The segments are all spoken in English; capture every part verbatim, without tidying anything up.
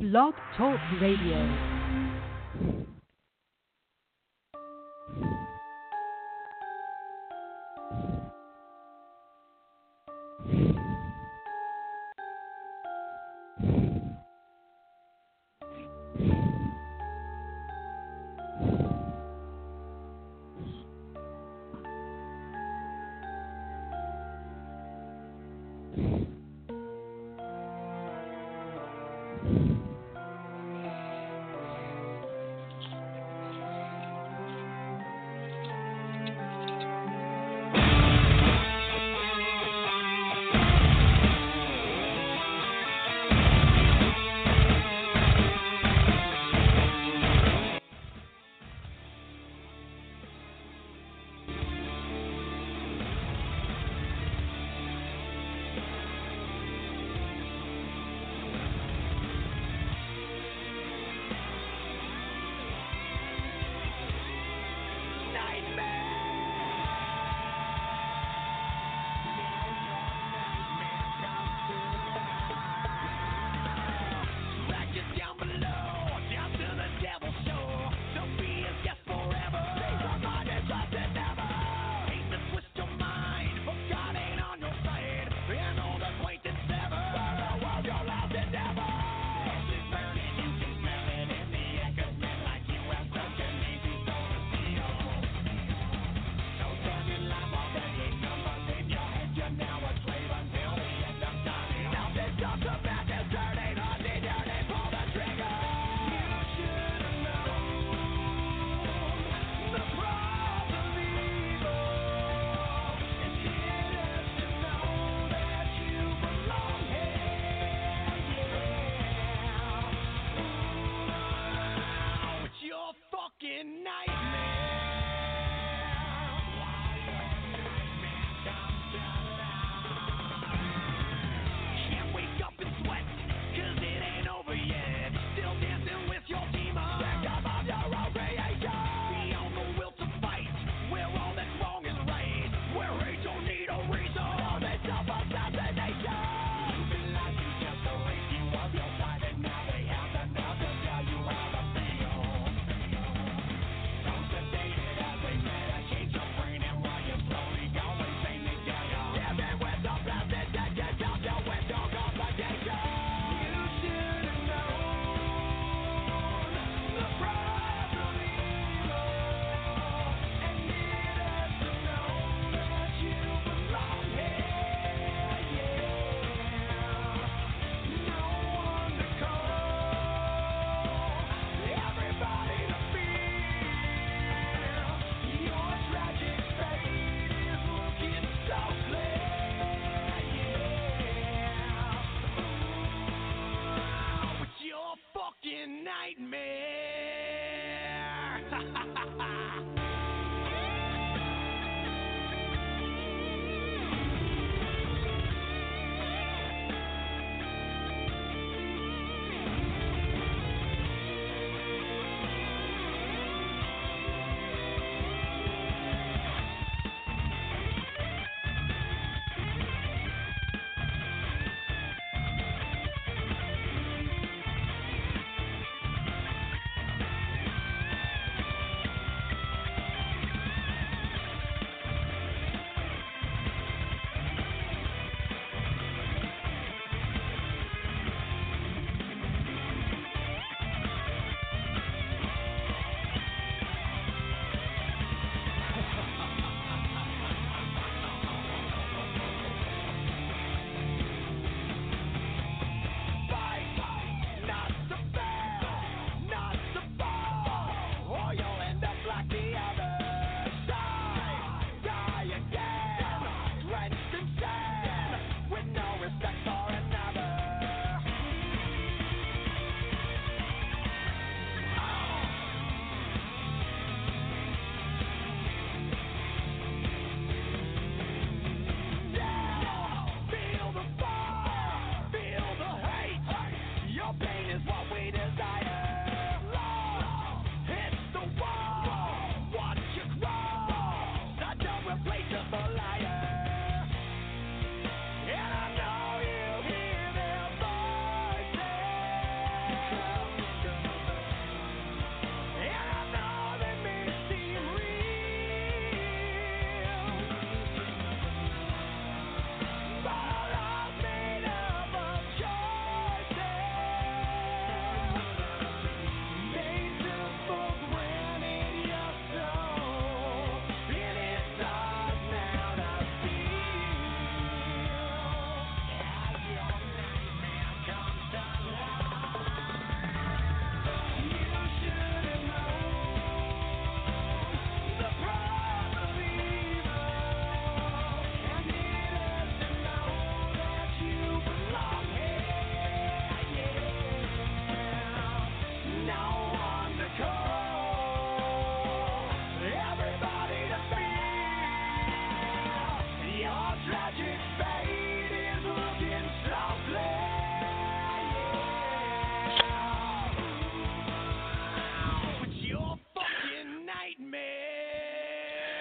Blog Talk Radio.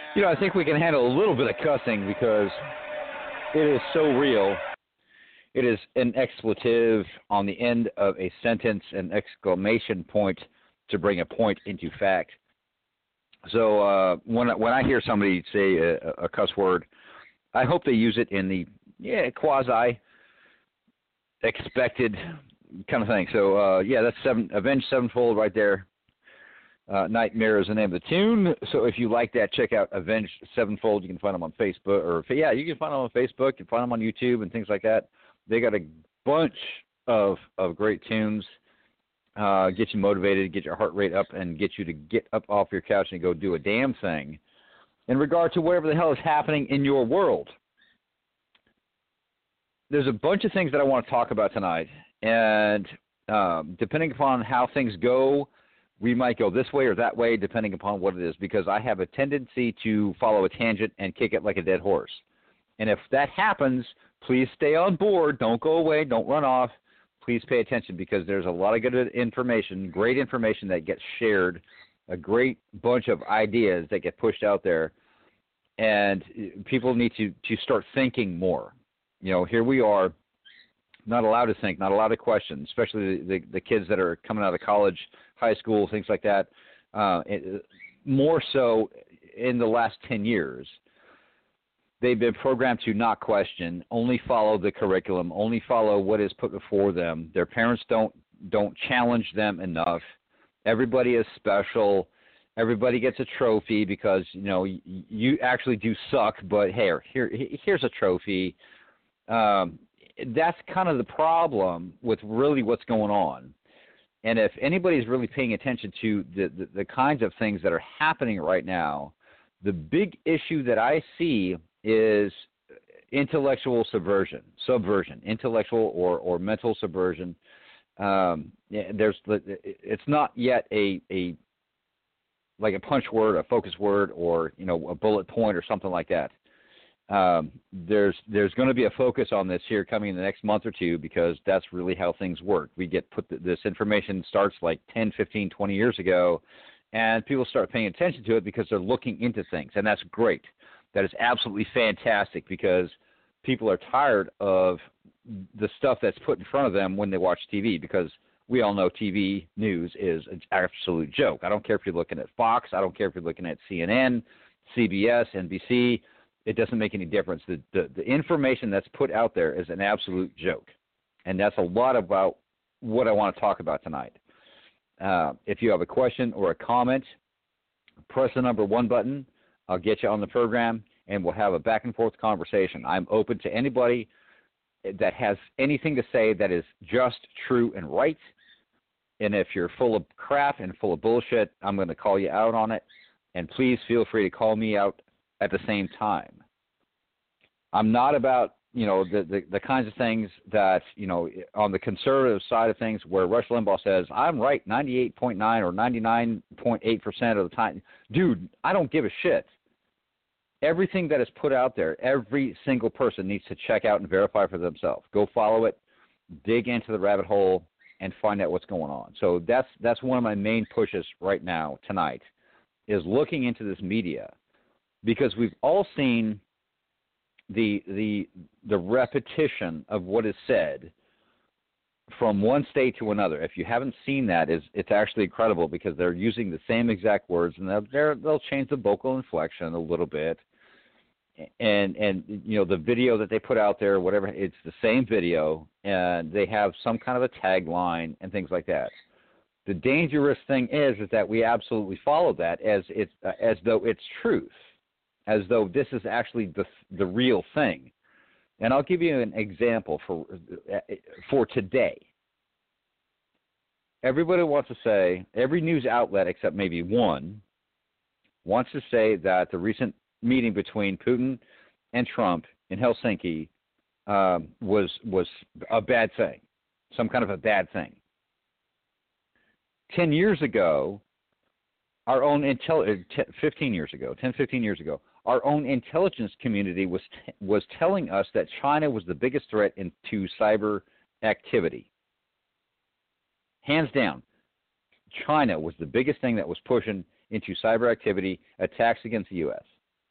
You know, I think we can handle a little bit of cussing because it is so real. It is an expletive on the end of a sentence, an exclamation point to bring a point into fact. So uh, when when I hear somebody say a, a cuss word, I hope they use it in the yeah quasi expected kind of thing. So uh, yeah, that's seven Avenged Sevenfold right there. Uh, Nightmare is the name of the tune. So if you like that, check out Avenged Sevenfold. You can find them on Facebook, or yeah, you can find them on Facebook. You can find them on YouTube and things like that. They got a bunch of of great tunes. Uh, get you motivated, get your heart rate up, and get you to get up off your couch and go do a damn thing in regard to whatever the hell is happening in your world. There's a bunch of things that I want to talk about tonight, and um, depending upon how things go, we might go this way or that way, depending upon what it is, because I have a tendency to follow a tangent and kick it like a dead horse. And if that happens, please stay on board. Don't go away. Don't run off. Please pay attention, because there's a lot of good information, great information that gets shared, a great bunch of ideas that get pushed out there, and people need to, to start thinking more. You know, here we are, not allowed to think, not allowed to question, especially the, the, the kids that are coming out of college, high school, things like that, uh, it, more so in the last ten years. They've been programmed to not question, only follow the curriculum, only follow what is put before them. Their parents don't don't challenge them enough. Everybody is special. Everybody gets a trophy because, you know, you, you actually do suck, but hey, here here's a trophy. Um, that's kind of the problem with really what's going on. And if anybody's really paying attention to the, the, the kinds of things that are happening right now, the big issue that I see is intellectual subversion, subversion, intellectual or, or mental subversion. Um, there's, it's not yet a, a like a punch word, a focus word, or you know a bullet point or something like that. Um, there's there's going to be a focus on this here coming in the next month or two, because that's really how things work. We get put th- this information starts like ten, fifteen, twenty years ago, and people start paying attention to it because they're looking into things, and that's great. That is absolutely fantastic, because people are tired of the stuff that's put in front of them when they watch T V, because we all know T V news is an absolute joke. I don't care if you're looking at Fox. I don't care if you're looking at C N N, C B S, N B C. It doesn't make any difference. The, the, the information that's put out there is an absolute joke, and that's a lot about what I want to talk about tonight. Uh, if you have a question or a comment, press the number one button. I'll get you on the program, and we'll have a back-and-forth conversation. I'm open to anybody that has anything to say that is just, true, and right. And if you're full of crap and full of bullshit, I'm going to call you out on it. And please feel free to call me out at the same time. I'm not about, you know, the, the, the kinds of things that, you know, on the conservative side of things where Rush Limbaugh says, I'm right ninety-eight point nine or ninety-nine point eight percent of the time. Dude, I don't give a shit. Everything that is put out there, every single person needs to check out and verify for themselves. Go follow it, dig into the rabbit hole, and find out what's going on. So that's that's one of my main pushes right now tonight, is looking into this media, because we've all seen the the the repetition of what is said from one state to another. If you haven't seen that, it's, it's actually incredible, because they're using the same exact words, and they'll, they'll change the vocal inflection a little bit. And, and you know, the video that they put out there, whatever, it's the same video, and they have some kind of a tagline and things like that. The dangerous thing is, is that we absolutely follow that as it's, uh, as though it's truth, as though this is actually the the real thing. And I'll give you an example for for today. Everybody wants to say, every news outlet except maybe one, wants to say that the recent meeting between Putin and Trump in Helsinki um, was was a bad thing, some kind of a bad thing. Ten years ago, our own intel, fifteen years ago, ten, fifteen years ago, our own intelligence community was t- was telling us that China was the biggest threat into cyber activity. Hands down, China was the biggest thing that was pushing into cyber activity, attacks against the U S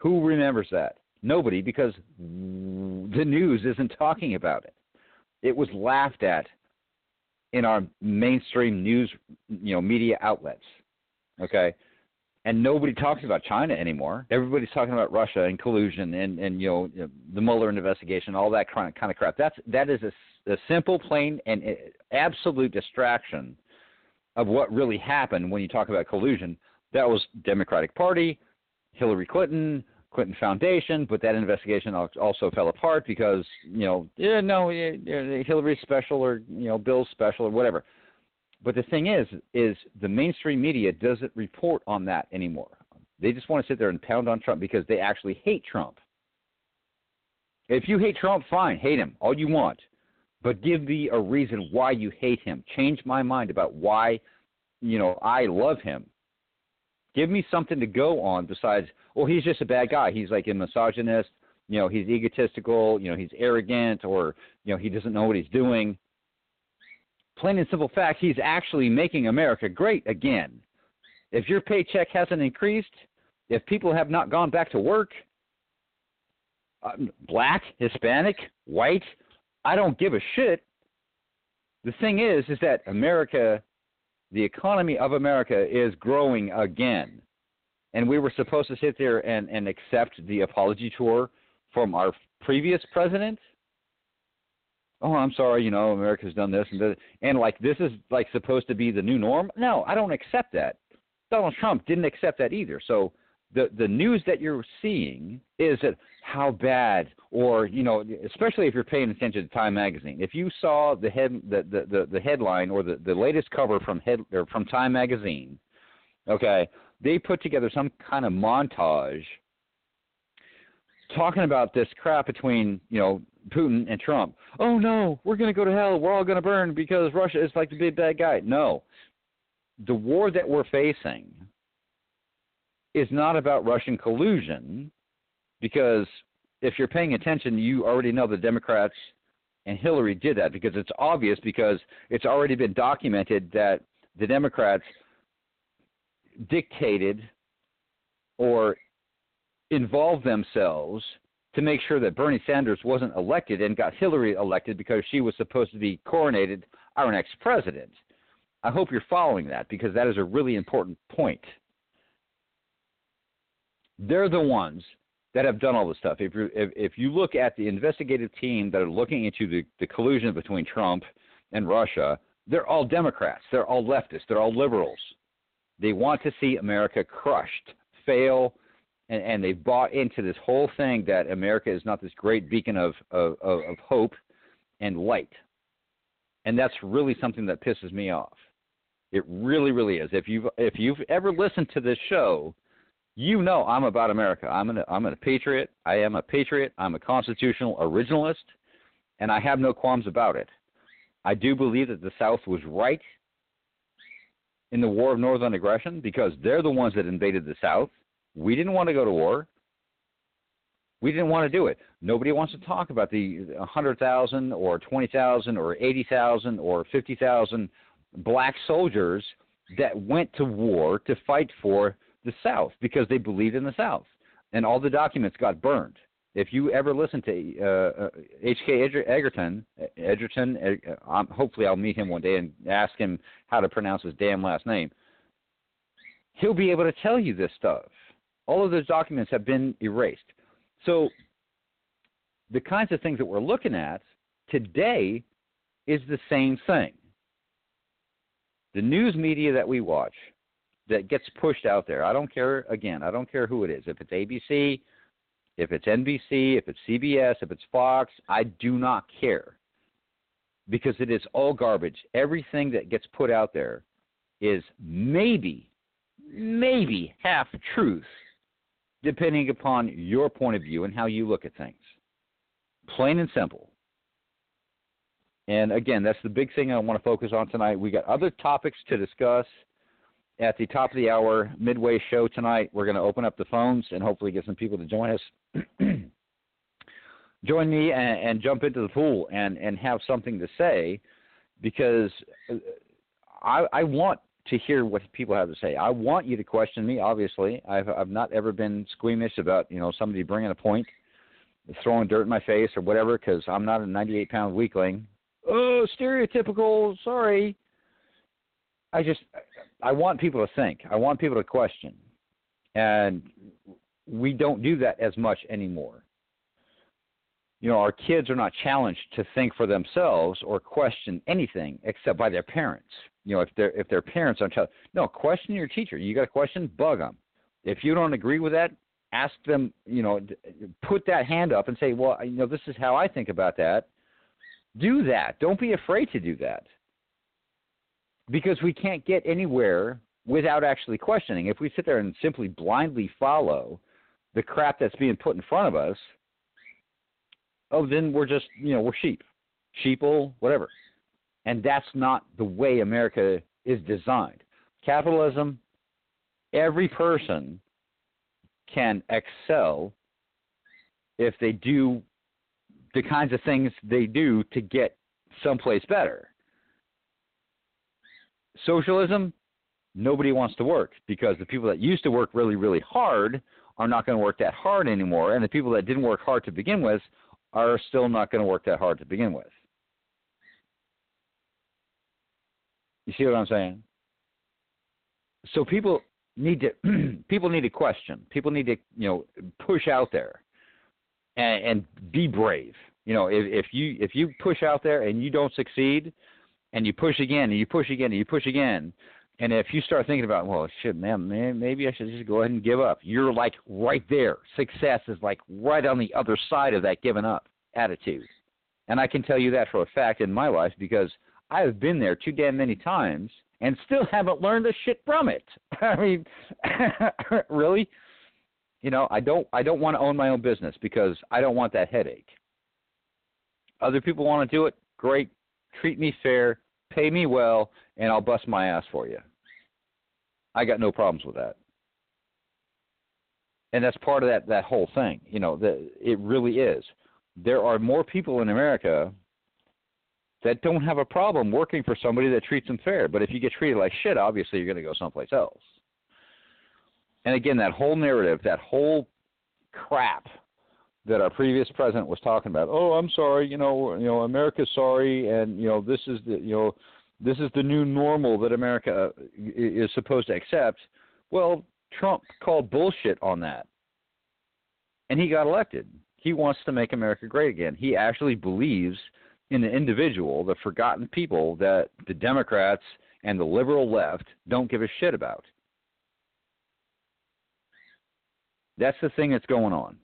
Who remembers that? Nobody, because the news isn't talking about it. It was laughed at in our mainstream news, you know, media outlets, okay? And nobody talks about China anymore. Everybody's talking about Russia and collusion and, and you know, the Mueller investigation, all that kind of, kind of crap. That's, that is a, a simple, plain, and absolute distraction of what really happened when you talk about collusion. That was Democratic Party, Hillary Clinton, Clinton Foundation, but that investigation also fell apart because, you know, yeah, no, yeah, Hillary's special or, you know, Bill's special or whatever. But the thing is, is the mainstream media doesn't report on that anymore. They just want to sit there and pound on Trump because they actually hate Trump. If you hate Trump, fine, hate him, all you want. But give me a reason why you hate him. Change my mind about why, you know, I love him. Give me something to go on besides, well, he's just a bad guy. He's like a misogynist, you know, he's egotistical, you know, he's arrogant, or, you know, he doesn't know what he's doing. Plain and simple fact, he's actually making America great again. If your paycheck hasn't increased, if people have not gone back to work, uh, black, Hispanic, white, I don't give a shit. The thing is, is that America, the economy of America is growing again. And we were supposed to sit there and, and accept the apology tour from our previous president. Oh, I'm sorry, you know, America's done this and this. And, like, this is, like, supposed to be the new norm? No, I don't accept that. Donald Trump didn't accept that either. So the, the news that you're seeing is that how bad, or, you know, especially if you're paying attention to Time Magazine. If you saw the head, the, the, the, the headline or the, the latest cover from head, or from Time Magazine, okay, they put together some kind of montage talking about this crap between, you know, Putin and Trump. Oh, no, we're going to go to hell. We're all going to burn because Russia is like the big bad guy. No. The war that we're facing is not about Russian collusion, because if you're paying attention, you already know the Democrats and Hillary did that, because it's obvious, because it's already been documented that the Democrats dictated or involved themselves to make sure that Bernie Sanders wasn't elected and got Hillary elected because she was supposed to be coronated our next president. I hope you're following that, because that is a really important point. They're the ones that have done all this stuff. If you if, if you look at the investigative team that are looking into the, the collusion between Trump and Russia, they're all Democrats. They're all leftists. They're all liberals. They want to see America crushed, fail, and, and they've bought into this whole thing that America is not this great beacon of, of, of, of hope and light. And that's really something that pisses me off. It really, really is. If you've if you've ever listened to this show, you know I'm about America. I'm an I'm a patriot. I am a patriot. I'm a constitutional originalist, and I have no qualms about it. I do believe that the South was right in the War of Northern Aggression, because they're the ones that invaded the South. We didn't want to go to war. We didn't want to do it. Nobody wants to talk about the one hundred thousand or twenty thousand or eighty thousand or fifty thousand black soldiers that went to war to fight for the South because they believed in the South. And all the documents got burned. If you ever listen to uh, H K Egerton, Edgerton, uh, um, hopefully I'll meet him one day and ask him how to pronounce his damn last name. He'll be able to tell you this stuff. All of those documents have been erased. So the kinds of things that we're looking at today is the same thing. The news media that we watch that gets pushed out there, I don't care, again, I don't care who it is. If it's A B C, if it's N B C, if it's C B S, if it's Fox, I do not care, because it is all garbage. Everything that gets put out there is maybe, maybe half truth, depending upon your point of view and how you look at things. Plain and simple. And again, that's the big thing I want to focus on tonight. We got other topics to discuss at the top of the hour midway show tonight. We're going to open up the phones and hopefully get some people to join us. Join me and, and jump into the pool and, and have something to say, because I, I want to hear what people have to say. I want you to question me, obviously. I've I've not ever been squeamish about, you know, somebody bringing a point, throwing dirt in my face or whatever, because I'm not a ninety-eight pound weakling. Oh, stereotypical, sorry. I just, I want people to think. I want people to question. And we don't do that as much anymore. You know, our kids are not challenged to think for themselves or question anything except by their parents. You know, if their if their parents aren't telling, no, question your teacher. You got a question, bug them. If you don't agree with that, ask them. You know, put that hand up and say, well, you know, this is how I think about that. Do that. Don't be afraid to do that, because we can't get anywhere without actually questioning. If we sit there and simply blindly follow the crap that's being put in front of us, oh, then we're just, you know, we're sheep, sheeple, whatever. And that's not the way America is designed. Capitalism, every person can excel if they do the kinds of things they do to get someplace better. Socialism, nobody wants to work, because the people that used to work really, really hard are not going to work that hard anymore, and the people that didn't work hard to begin with are still not going to work that hard to begin with. You see what I'm saying? So people need to people need to question. People need to, you know, push out there and, and be brave. You know, if, if you if you push out there and you don't succeed, and you push again and you push again and you push again, and if you start thinking about, well, shit, man, man, maybe I should just go ahead and give up, you're like right there. Success is like right on the other side of that giving up attitude. And I can tell you that for a fact in my life, because I have been there too damn many times and still haven't learned a shit from it. I mean, really? You know, I don't I don't want to own my own business because I don't want that headache. Other people want to do it, great. Treat me fair, pay me well, and I'll bust my ass for you. I got no problems with that. And that's part of that, that whole thing. You know, the, it really is. There are more people in America that don't have a problem working for somebody that treats them fair. But if you get treated like shit, obviously you're going to go someplace else. And again, that whole narrative, that whole crap that our previous president was talking about. Oh, I'm sorry, you know, you know, America's sorry, and you know, this is the, you know, this is the new normal that America is supposed to accept. Well, Trump called bullshit on that, and he got elected. He wants to make America great again. He actually believes in the individual, the forgotten people that the Democrats and the liberal left don't give a shit about. That's the thing that's going on.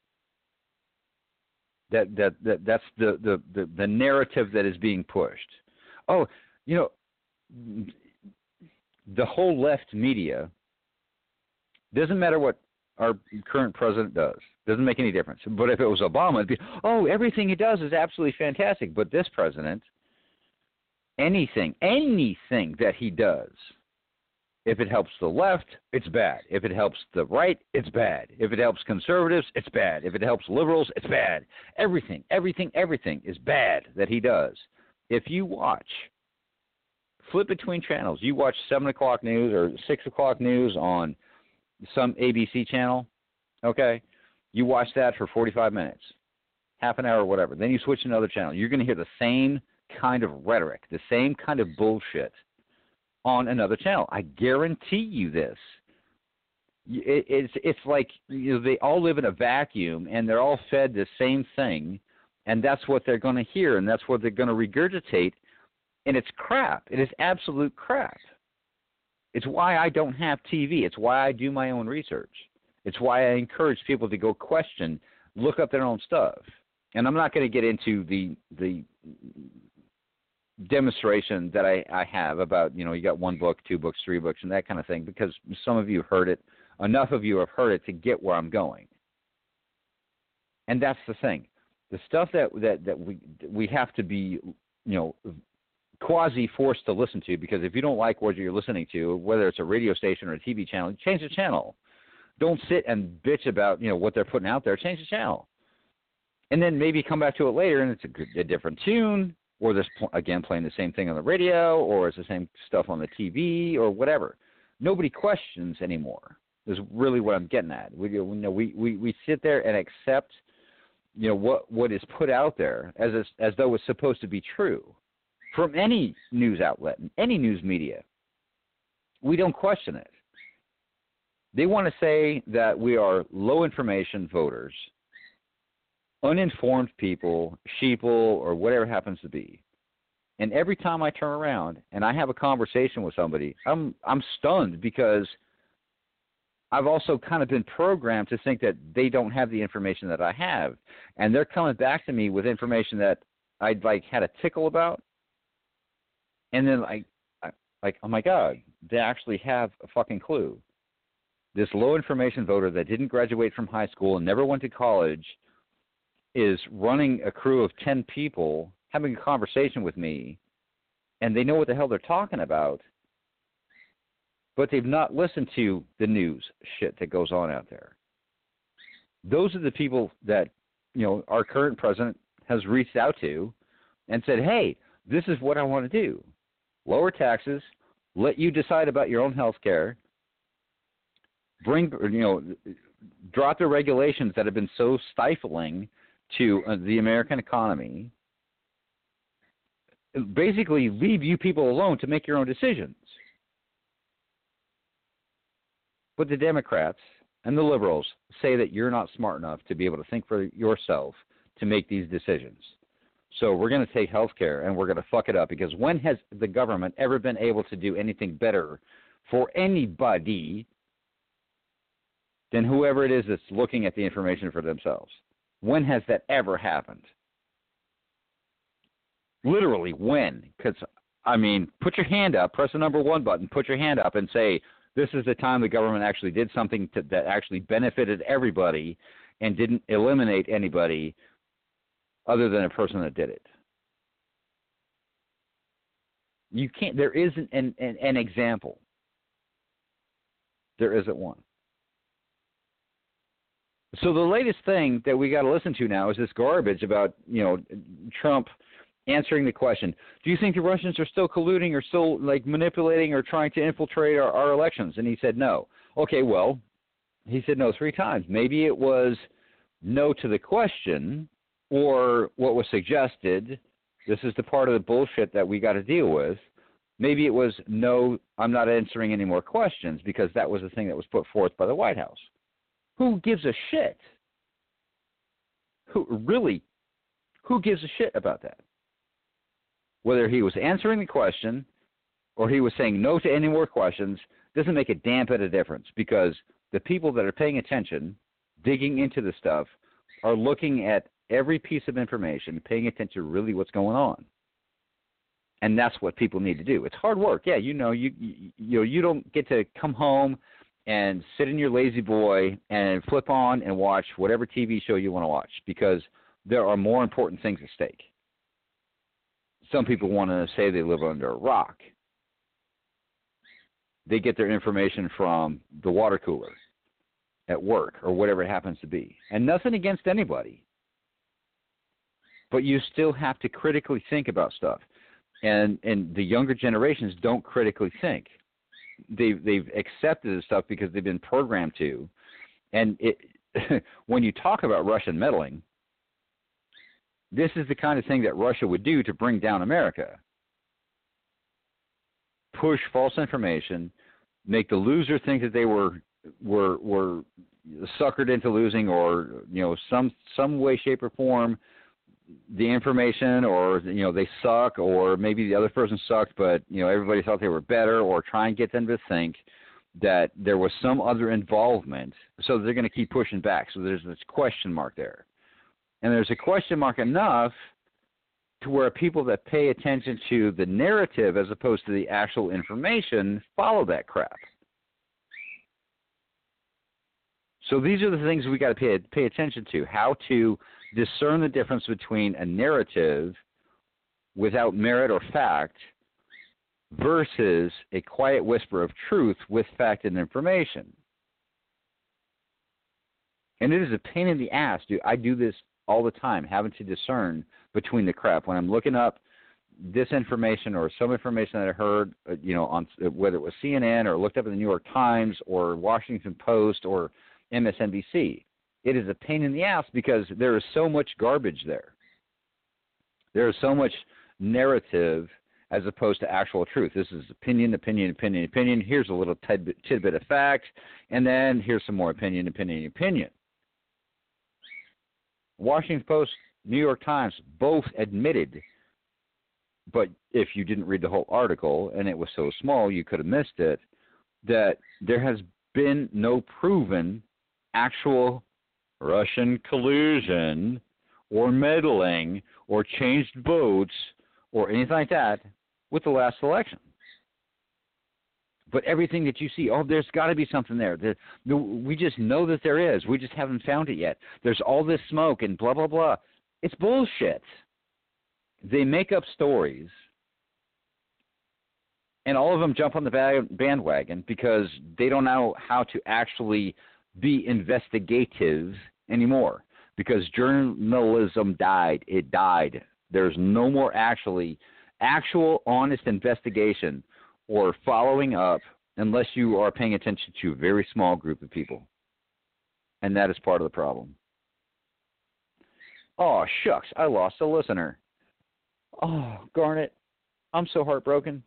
That, that that that's the, the, the, the narrative that is being pushed. Oh, you know, the whole left media, doesn't matter what our current president does. Doesn't make any difference. But if it was Obama, it'd be, oh, everything he does is absolutely fantastic. But this president, anything, anything that he does, if it helps the left, it's bad. If it helps the right, it's bad. If it helps conservatives, it's bad. If it helps liberals, it's bad. Everything, everything, everything is bad that he does. If you watch, flip between channels. You watch seven o'clock news or six o'clock news on some A B C channel, okay? You watch that for forty-five minutes, half an hour, whatever. Then you switch to another channel. You're going to hear the same kind of rhetoric, the same kind of bullshit on another channel. I guarantee you this. It, it's it's like, you know, they all live in a vacuum and they're all fed the same thing, and that's what they're going to hear, and that's what they're going to regurgitate, and it's crap. It is absolute crap. It's why I don't have T V. It's why I do my own research. It's why I encourage people to go question, look up their own stuff. And I'm not going to get into the the demonstration that I, I have about, you know, you got one book, two books, three books, and that kind of thing, because some of you heard it. Enough of you have heard it to get where I'm going. And that's the thing. The stuff that, that, that we we have to be, you know, quasi-forced to listen to, because if you don't like what you're listening to, whether it's a radio station or a T V channel, change the channel. Don't sit and bitch about, you know, what they're putting out there. Change the channel. And then maybe come back to it later and it's a, good, a different tune, or they're, again, playing the same thing on the radio, or it's the same stuff on the T V, or whatever. Nobody questions anymore, is really what I'm getting at. We, you know, we, we, we sit there and accept, you know, what, what is put out there as, a, as though it's supposed to be true from any news outlet, any news media. We don't question it. They want to say that we are low information voters, uninformed people, sheeple, or whatever it happens to be. And every time I turn around and I have a conversation with somebody, I'm I'm stunned because I've also kind of been programmed to think that they don't have the information that I have. And they're coming back to me with information that I'd like had a tickle about. And then like, like, oh my God, they actually have a fucking clue. This low information voter that didn't graduate from high school and never went to college is running a crew of ten people having a conversation with me, and they know what the hell they're talking about, but they've not listened to the news shit that goes on out there. Those are the people that, you know, our current president has reached out to and said, hey, this is what I want to do. Lower taxes, let you decide about your own health care, bring, you know, drop the regulations that have been so stifling to uh, the American economy, basically leave you people alone to make your own decisions. But the Democrats and the liberals say that you're not smart enough to be able to think for yourself to make these decisions. So we're going to take health care and we're going to fuck it up, because when has the government ever been able to do anything better for anybody than whoever it is that's looking at the information for themselves? When has that ever happened? Literally, when? Because, I mean, put your hand up, press the number one button, put your hand up and say, this is the time the government actually did something to, that actually benefited everybody and didn't eliminate anybody other than a person that did it. You can't, there isn't an, an, an example. There isn't one. So the latest thing that we got to listen to now is this garbage about, you know, Trump answering the question, do you think the Russians are still colluding or still like manipulating or trying to infiltrate our, our elections? And he said no. Okay, well, he said no three times. Maybe it was no to the question, or what was suggested, this is the part of the bullshit that we got to deal with. Maybe it was no, I'm not answering any more questions, because that was the thing that was put forth by the White House. Who gives a shit? Who really, who gives a shit about that? Whether he was answering the question or he was saying no to any more questions doesn't make a damn bit of difference, because the people that are paying attention, digging into the stuff, are looking at every piece of information, paying attention to really what's going on. And that's what people need to do. It's hard work. Yeah, you know, you, you, you know, you don't get to come home and sit in your lazy boy and flip on and watch whatever T V show you want to watch, because there are more important things at stake. Some people want to say they live under a rock. They get their information from the water cooler at work or whatever it happens to be. And nothing against anybody. But you still have to critically think about stuff. And and the younger generations don't critically think. They've, they've accepted this stuff because they've been programmed to. And it, when you talk about Russian meddling, this is the kind of thing that Russia would do to bring down America. Push false information, make the loser think that they were were were suckered into losing, or you know, some some way, shape, or form, the information, or you know, they suck, or maybe the other person sucked, but you know, everybody thought they were better, or try and get them to think that there was some other involvement, so they're going to keep pushing back. So there's this question mark there. And there's a question mark enough to where people that pay attention to the narrative as opposed to the actual information follow that crap. So these are the things we got to pay, pay attention to, how to discern the difference between a narrative without merit or fact versus a quiet whisper of truth with fact and information. And it is a pain in the ass, dude. I do this all the time, having to discern between the crap. When I'm looking up, disinformation or some information that I heard, uh, you know, on whether it was C N N or looked up in the New York Times or Washington Post or M S N B C. It is a pain in the ass because there is so much garbage there. There is so much narrative as opposed to actual truth. This is opinion, opinion, opinion, opinion. Here's a little tidbit, tidbit of fact, and then here's some more opinion, opinion, opinion. Washington Post, New York Times, both admitted, but if you didn't read the whole article and it was so small you could have missed it, that there has been no proven actual Russian collusion or meddling or changed votes or anything like that with the last election. But everything that you see, oh, there's got to be something there. The, the, we just know that there is. We just haven't found it yet. There's all this smoke and blah, blah, blah. It's bullshit. They make up stories, and all of them jump on the bandwagon because they don't know how to actually be investigative anymore because journalism died. It died. There's no more actually actual honest investigation or following up unless you are paying attention to a very small group of people. And that is part of the problem. Oh, shucks, I lost a listener. Oh, Garnet, I'm so heartbroken.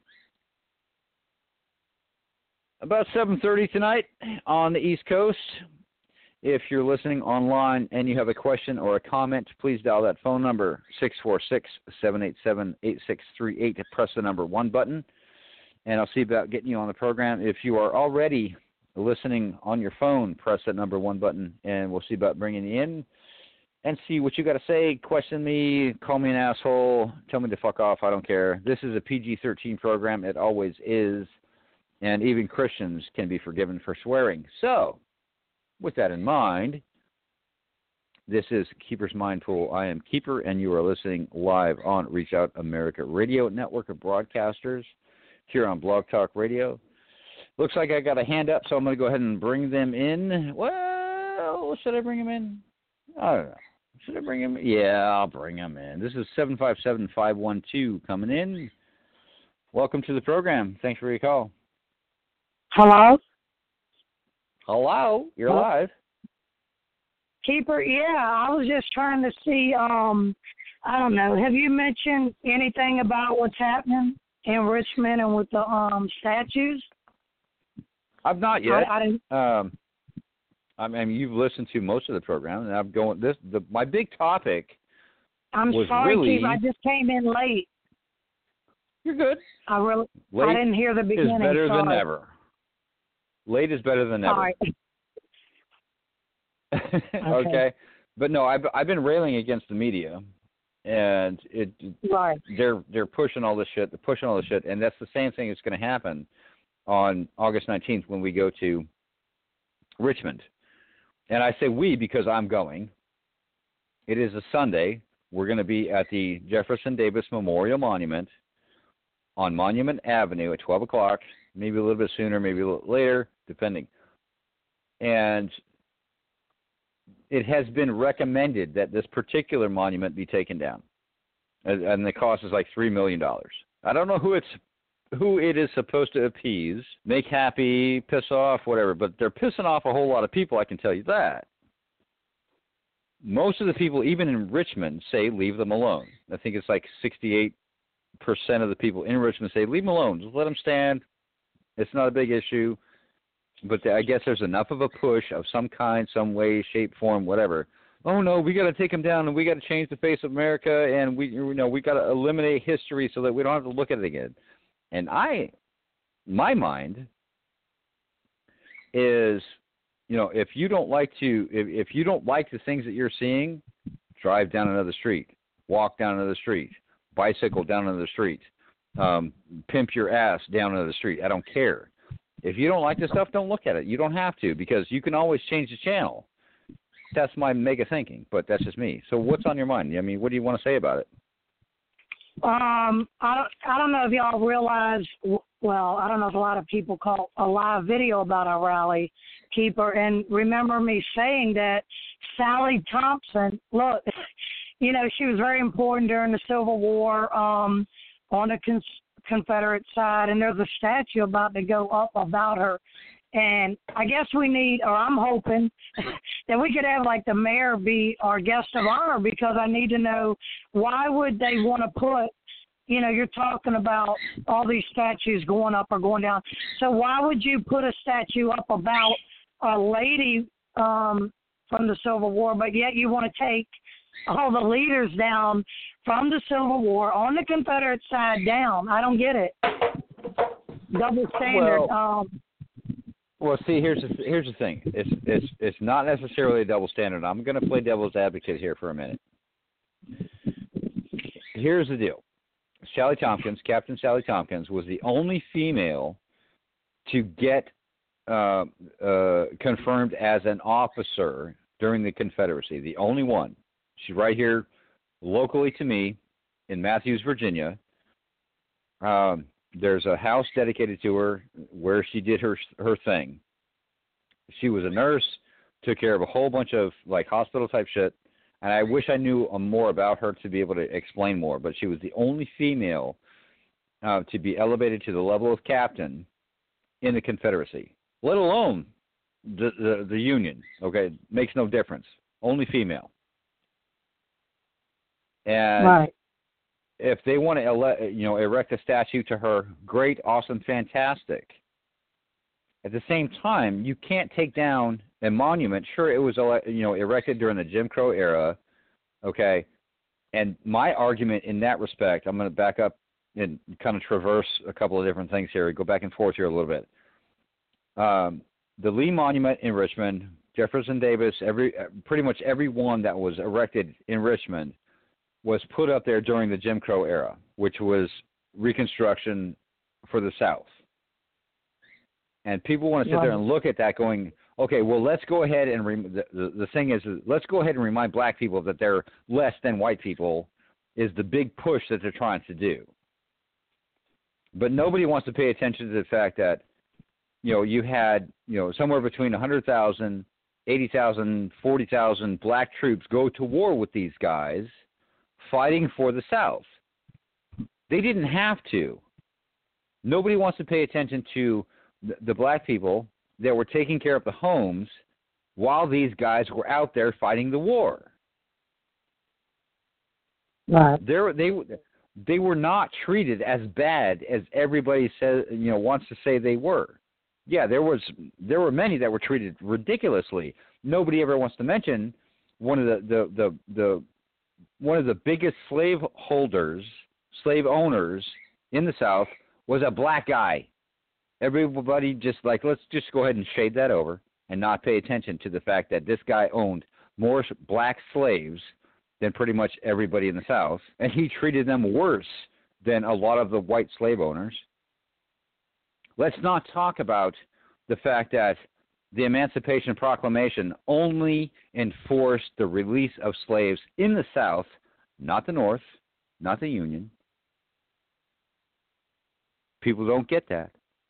About seven thirty tonight on the East Coast. If you're listening online and you have a question or a comment, please dial that phone number, six four six, seven eight seven, eight six three eight, to press the number one button, and I'll see about getting you on the program. If you are already listening on your phone, press that number one button, and we'll see about bringing you in and see what you got to say. Question me, call me an asshole, tell me to fuck off, I don't care. This is a P G thirteen program. It always is, and even Christians can be forgiven for swearing. So, with that in mind, this is Keeper's Mind Pool. I am Keeper, and you are listening live on Reach Out America Radio Network of broadcasters here on Blog Talk Radio. Looks like I got a hand up, so I'm going to go ahead and bring them in. Well, should I bring them in? I don't know. Should I bring them in? Yeah, I'll bring them in. This is seven five seven, five one two coming in. Welcome to the program. Thanks for your call. Hello? Hello, you're Hello? live. Keeper, yeah, I was just trying to see, um, I don't know, have you mentioned anything about what's happening in Richmond and with the um statues? I've not yet. I, I didn't. Um, I mean, you've listened to most of the program, and I'm going. This the my big topic. I'm was sorry, really, Keeper, I just came in late. You're good. I really, late I didn't hear the beginning. Is better sorry. than never. Late is better than never. Sorry. okay. okay. But no, I've I've been railing against the media, and it right. they're they're pushing all this shit. They're pushing all this shit, and that's the same thing that's going to happen on August nineteenth when we go to Richmond. And I say we because I'm going. It is a Sunday. We're going to be at the Jefferson Davis Memorial Monument on Monument Avenue at twelve o'clock, maybe a little bit sooner, maybe a little later, depending. And it has been recommended that this particular monument be taken down. And the cost is like three million dollars. I don't know who it's who it is supposed to appease, make happy, piss off, whatever, but they're pissing off a whole lot of people, I can tell you that. Most of the people, even in Richmond, say leave them alone. I think it's like sixty-eight percent of the people in Richmond say leave them alone. Just let them stand. It's not a big issue. But I guess there's enough of a push of some kind, some way, shape, form, whatever. Oh, no, we got to take them down, and we got to change the face of America, and we, you know, we got to eliminate history so that we don't have to look at it again. And I, my mind is, you know, if you don't like to, if, if you don't like the things that you're seeing, drive down another street, walk down another street, bicycle down another street, um, pimp your ass down another street. I don't care. If you don't like this stuff, don't look at it. You don't have to because you can always change the channel. That's my mega thinking, but that's just me. So what's on your mind? I mean, what do you want to say about it? Um, I don't, I don't know if y'all realize, well, I don't know if a lot of people call a live video about our rally, Keeper, and remember me saying that Sally Thompson, look, you know, she was very important during the Civil War. Um, on the con- Confederate side, and there's a statue about to go up about her. And I guess we need, or I'm hoping, that we could have like the mayor be our guest of honor, because I need to know, why would they want to put, you know, you're talking about all these statues going up or going down. So why would you put a statue up about a lady um, from the Civil War, but yet you want to take all the leaders down from the Civil War on the Confederate side down? I don't get it. Double standard. Well, um, well see, here's the, here's the thing. It's it's it's not necessarily a double standard. I'm going to play devil's advocate here for a minute. Here's the deal. Sally Tompkins, Captain Sally Tompkins, was the only female to get uh, uh, confirmed as an officer during the Confederacy. The only one. She's right here locally to me in Matthews, Virginia. Um, there's a house dedicated to her where she did her her thing. She was a nurse, took care of a whole bunch of like hospital type shit. And I wish I knew more about her to be able to explain more, but she was the only female uh, to be elevated to the level of captain in the Confederacy, let alone the, the, the Union. Okay, makes no difference. Only female. And right. if they want to ele- you know, erect a statue to her, great, awesome, fantastic. At the same time, you can't take down a monument. Sure, it was you know erected during the Jim Crow era, okay? And my argument in that respect, I'm going to back up and kind of traverse a couple of different things here, go back and forth here a little bit. Um, the Lee Monument in Richmond, Jefferson Davis, every pretty much every one that was erected in Richmond was put up there during the Jim Crow era, which was Reconstruction for the South. And people want to sit there and look at that going, okay, well, let's go ahead and rem- the, the, the thing is, let's go ahead and remind black people that they're less than white people is the big push that they're trying to do. But nobody wants to pay attention to the fact that, you know, you had, you know, somewhere between one hundred thousand, eighty thousand, forty thousand black troops go to war with these guys fighting for the South. They didn't have to. Nobody wants to pay attention to the, the black people that were taking care of the homes while these guys were out there fighting the war. Right. They they they were not treated as bad as everybody says, you know, wants to say they were. Yeah, there was there were many that were treated ridiculously. Nobody ever wants to mention one of the the the, the one of the biggest slave holders, slave owners in the South was a black guy. Everybody just like, let's just go ahead and shade that over and not pay attention to the fact that this guy owned more black slaves than pretty much everybody in the South, and he treated them worse than a lot of the white slave owners. Let's not talk about the fact that the Emancipation Proclamation only enforced the release of slaves in the South, not the North, not the Union. People don't get that.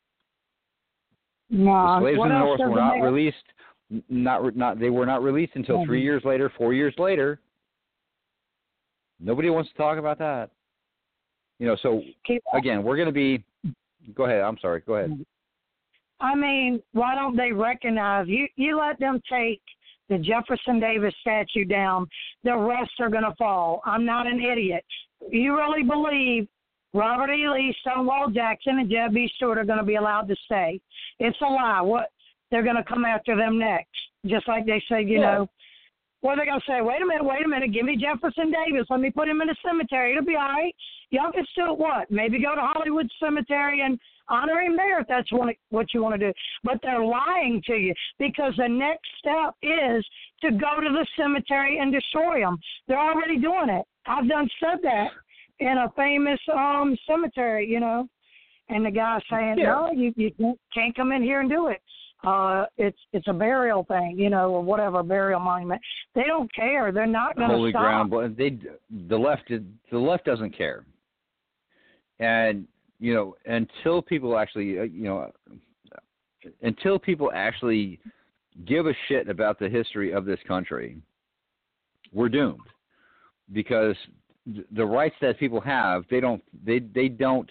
No. The slaves What in the else North were does not it make? released. Not not they were not released until Mhm. three years later, four years later. Nobody wants to talk about that. You know, so Keep- again, we're going to be. Go ahead. I'm sorry. Go ahead. I mean, why don't they recognize you? You let them take the Jefferson Davis statue down, the rest are going to fall. I'm not an idiot. You really believe Robert E. Lee, Stonewall Jackson, and Jeb B. Stuart are going to be allowed to stay? It's a lie. What they're going to come after them next, just like they said, you Yeah. know. What are they going to say? Wait a minute, wait a minute. Give me Jefferson Davis. Let me put him in a cemetery. It'll be all right. Y'all can still what? Maybe go to Hollywood Cemetery and honor him there if that's what you want to do. But they're lying to you because the next step is to go to the cemetery and destroy them. They're already doing it. I've done said that in a famous um cemetery, you know. And the guy saying, Yeah. no, you, you can't come in here and do it. Uh, it's it's a burial thing, you know, or whatever, burial monument. They don't care. They're not going to Holy stop. ground, but they the left the left doesn't care. And you know, until people actually, uh, you know, until people actually give a shit about the history of this country, we're doomed. Because the rights that people have, they don't, they, they don't,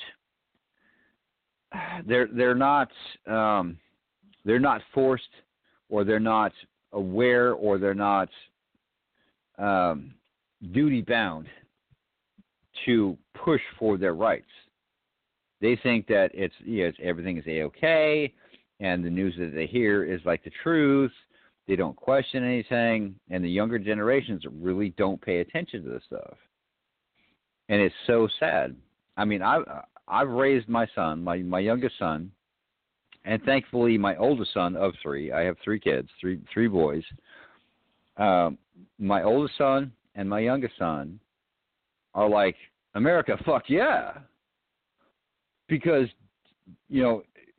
they're, they're not, um, they're not forced, or they're not aware, or they're not um, duty bound to push for their rights. They think that it's, you know, it's, everything is A-okay, and the news that they hear is like the truth. They don't question anything, and the younger generations really don't pay attention to this stuff. And it's so sad. I mean, I've, I've raised my son, my, my youngest son, and thankfully my oldest son of three. I have three kids, three three boys. Um, my oldest son and my youngest son are like, America, fuck yeah. Because, you know,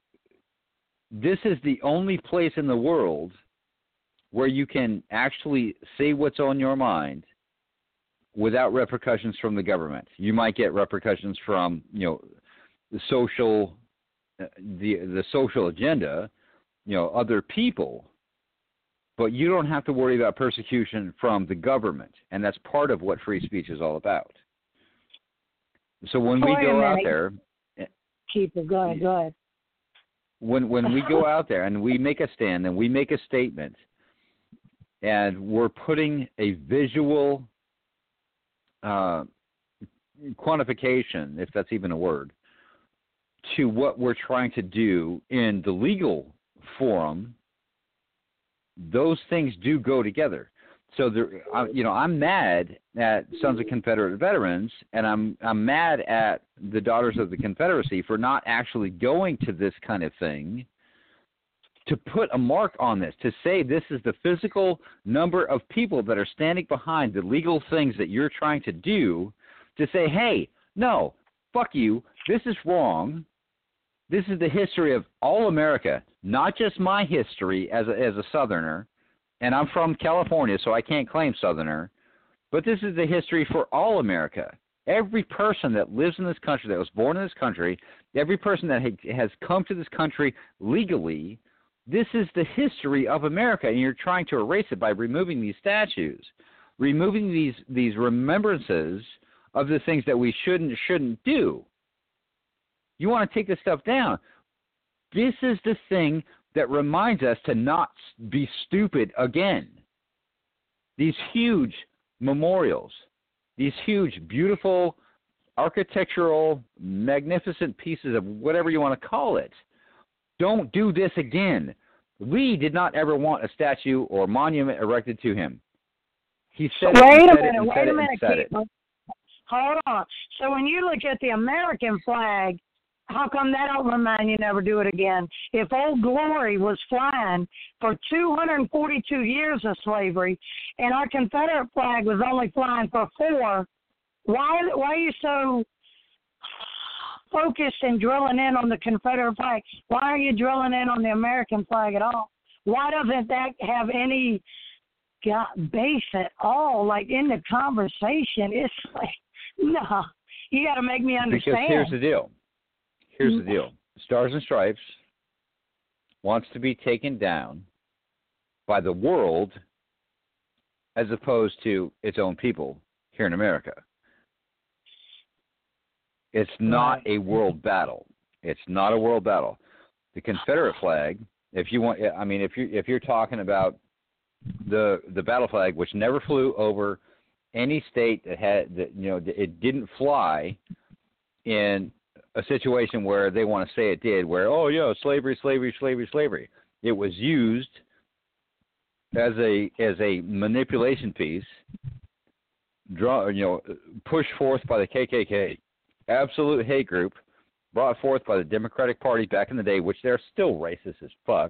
this is the only place in the world where you can actually say what's on your mind without repercussions from the government. You might get repercussions from, you know, the social, the the social agenda, you know, other people, but you don't have to worry about persecution from the government, and that's part of what free speech is all about. So when we go out there, keep it going, go ahead. When when we go out there and we make a stand and we make a statement, and we're putting a visual uh, quantification, if that's even a word, to what we're trying to do in the legal forum, those things do go together. So, there, uh, you know, I'm mad at Sons of Confederate Veterans, and I'm I'm mad at the Daughters of the Confederacy for not actually going to this kind of thing to put a mark on this, to say this is the physical number of people that are standing behind the legal things that you're trying to do, to say, hey, no, fuck you, this is wrong. This is the history of all America, not just my history as a, as a Southerner, and I'm from California, so I can't claim Southerner, but this is the history for all America. Every person that lives in this country, that was born in this country, every person that has come to this country legally, this is the history of America, and you're trying to erase it by removing these statues, removing these these remembrances of the things that we shouldn't shouldn't do. You want to take this stuff down. This is the thing that reminds us to not be stupid again. These huge memorials, these huge, beautiful, architectural, magnificent pieces of whatever you want to call it, don't do this again. We did not ever want a statue or monument erected to him. He said wait it, a said minute, it, wait said a it, minute, said it. Hold on. So when you look at the American flag, how come that don't remind you never do it again? If Old Glory was flying for two hundred forty-two years of slavery, and our Confederate flag was only flying for four, why why are you so focused and drilling in on the Confederate flag? Why are you drilling in on the American flag at all? Why doesn't that have any base at all? Like in the conversation, it's like, no, you got to make me understand. Because here's the deal. Here's the deal. Stars and Stripes wants to be taken down by the world as opposed to its own people here in America. It's not a world battle. It's not a world battle. The Confederate flag, if you want, I mean, if you if you're talking about the the battle flag, which never flew over any state that had that, you know, it didn't fly in a situation where they want to say it did, where, oh yeah, slavery, slavery, slavery, slavery. It was used as a as a manipulation piece, draw, you know, pushed forth by the K K K. Absolute hate group, brought forth by the Democratic Party back in the day, which they're still racist as fuck,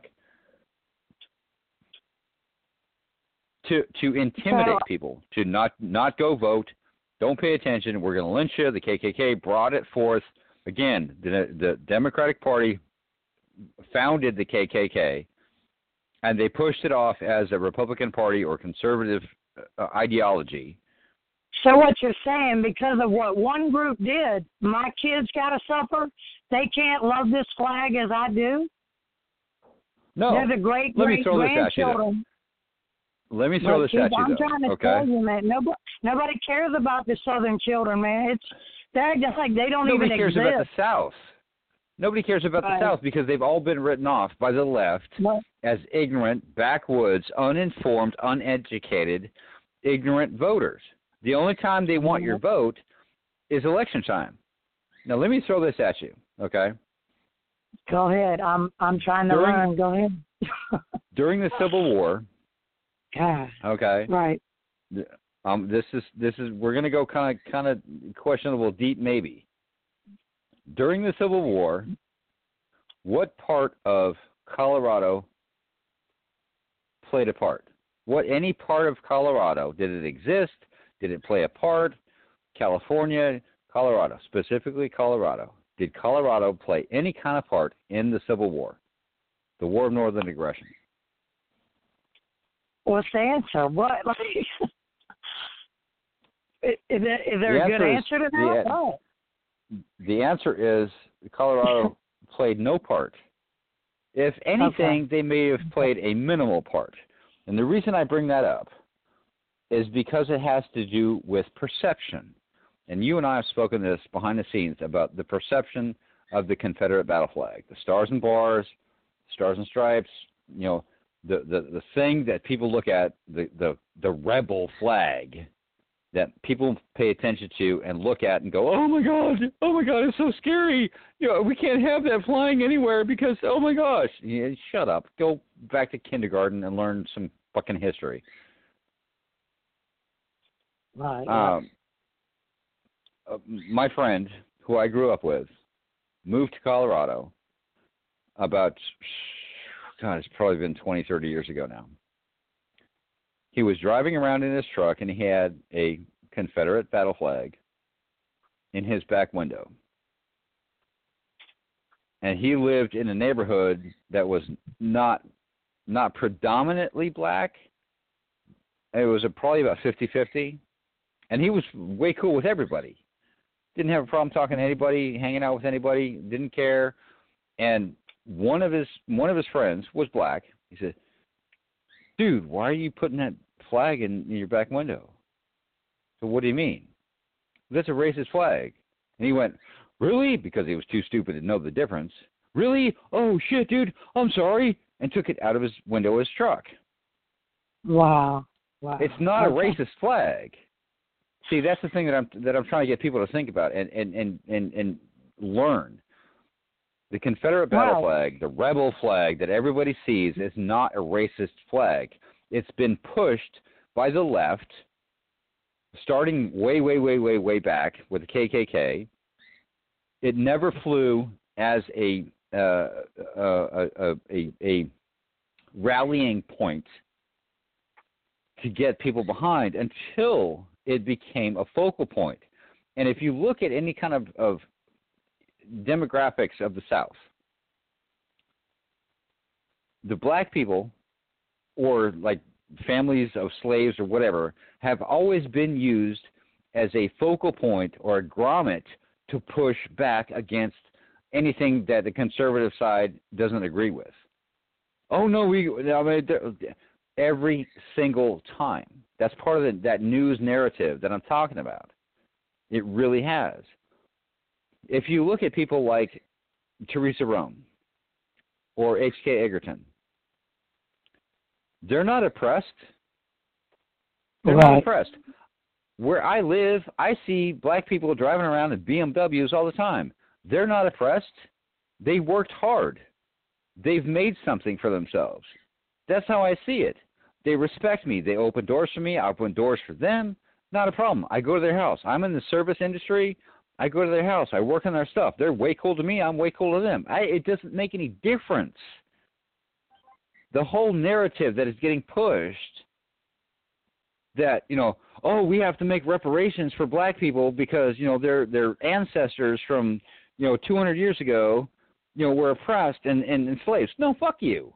to to intimidate people, to not, not go vote, don't pay attention, we're going to lynch you. The K K K brought it forth. Again, the, the Democratic Party founded the K K K, and they pushed it off as a Republican Party or conservative uh, ideology. So what you're saying, because of what one group did, my kids got to suffer? They can't love this flag as I do? No. They're the great, Let great me throw this at you. grandchildren. let me throw but this see, at you, I'm though. trying to Okay. tell you, man. Nobody, nobody cares about the Southern children, man. It's they're just like they don't Nobody even cares exist. about the South. Nobody cares about Right. the South because they've all been written off by the left No. as ignorant, backwoods, uninformed, uneducated, ignorant voters. The only time they want your vote is election time. Now, let me throw this at you, okay? Go ahead. I'm I'm trying to During- learn. Go ahead. During the Civil War, God. okay, Right. um, this is this is we're going to go kind of kind of questionable, deep, maybe. During the Civil War, what part of Colorado played a part? What any part of Colorado did it exist? Did it play a part? California, Colorado, specifically Colorado. Did Colorado play any kind of part in the Civil War, the War of Northern Aggression? What's the answer? What? Like, is, is there, is there The a good answer is- answer to that? the- Oh. The answer is Colorado played no part. If anything, Okay. they may have played a minimal part. And the reason I bring that up is because it has to do with perception. And you and I have spoken this behind the scenes about the perception of the Confederate battle flag, the stars and bars, stars and stripes, you know, the, the, the thing that people look at, the, the, the rebel flag that people pay attention to and look at and go, oh, my God, oh, my God, it's so scary. You know, we can't have that flying anywhere because, oh, my gosh. Yeah, shut up. Go back to kindergarten and learn some fucking history. Right. Yeah. Um, uh, my friend, who I grew up with, moved to Colorado about, God, it's probably been twenty, thirty years ago now. He was driving around in his truck, and he had a Confederate battle flag in his back window. And he lived in a neighborhood that was not not predominantly black. It was a, probably about fifty-fifty. And he was way cool with everybody. Didn't have a problem talking to anybody, hanging out with anybody, didn't care. And one of his one of his friends was black. He said, dude, why are you putting that flag in, in your back window? So what do you mean? That's a racist flag. And he went, really? Because he was too stupid to know the difference. Really? Oh, shit, dude, I'm sorry. And took it out of his window of his truck. Wow. Wow. It's not Okay. a racist flag. See, that's the thing that I'm that I'm trying to get people to think about and, and, and, and, and learn. The Confederate battle Wow. flag, the rebel flag that everybody sees, is not a racist flag. It's been pushed by the left, starting way, way, way, way, way back with the K K K. It never flew as a uh, a, a, a, a rallying point to get people behind until it became a focal point. And if you look at any kind of, of demographics of the South, the black people, or like families of slaves or whatever, have always been used as a focal point or a grommet to push back against anything that the conservative side doesn't agree with. Oh, no, we I mean, every single time. That's part of the, that news narrative that I'm talking about. It really has. If you look at people like Theresa Rome or H K Egerton, they're not oppressed. They're Right. not oppressed. Where I live, I see black people driving around in B M Ws all the time. They're not oppressed. They worked hard. They've made something for themselves. That's how I see it. They respect me. They open doors for me. I open doors for them. Not a problem. I go to their house. I'm in the service industry. I go to their house. I work on their stuff. They're way cool to me. I'm way cool to them. I, it doesn't make any difference. The whole narrative that is getting pushed that, you know, oh, we have to make reparations for black people because, you know, their their ancestors from, you know, two hundred years ago, you know, were oppressed and, and enslaved. No, fuck you.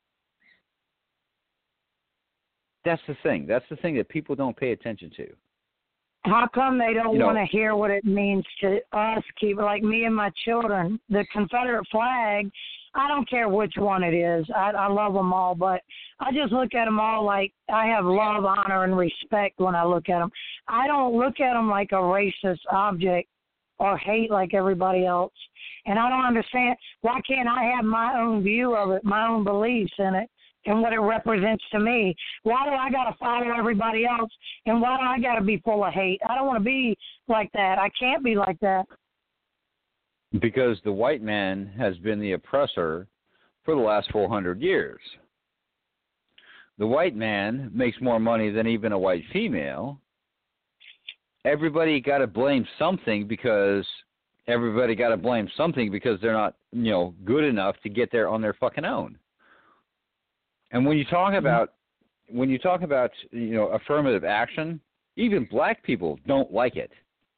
That's the thing. That's the thing that people don't pay attention to. How come they don't You know- want to hear what it means to us, keep like me and my children? The Confederate flag I don't care which one it is. I, I love them all, but I just look at them all like I have love, honor, and respect when I look at them. I don't look at them like a racist object or hate like everybody else. And I don't understand, why can't I have my own view of it, my own beliefs in it, and what it represents to me? Why do I got to follow everybody else, and why do I got to be full of hate? I don't want to be like that. I can't be like that. Because the white man has been the oppressor for the last four hundred years. The white man makes more money than even a white female. Everybody got to blame something because everybody got to blame something because they're not, you know, good enough to get there on their fucking own. And when you talk about when you talk about, you know, affirmative action, even black people don't like it.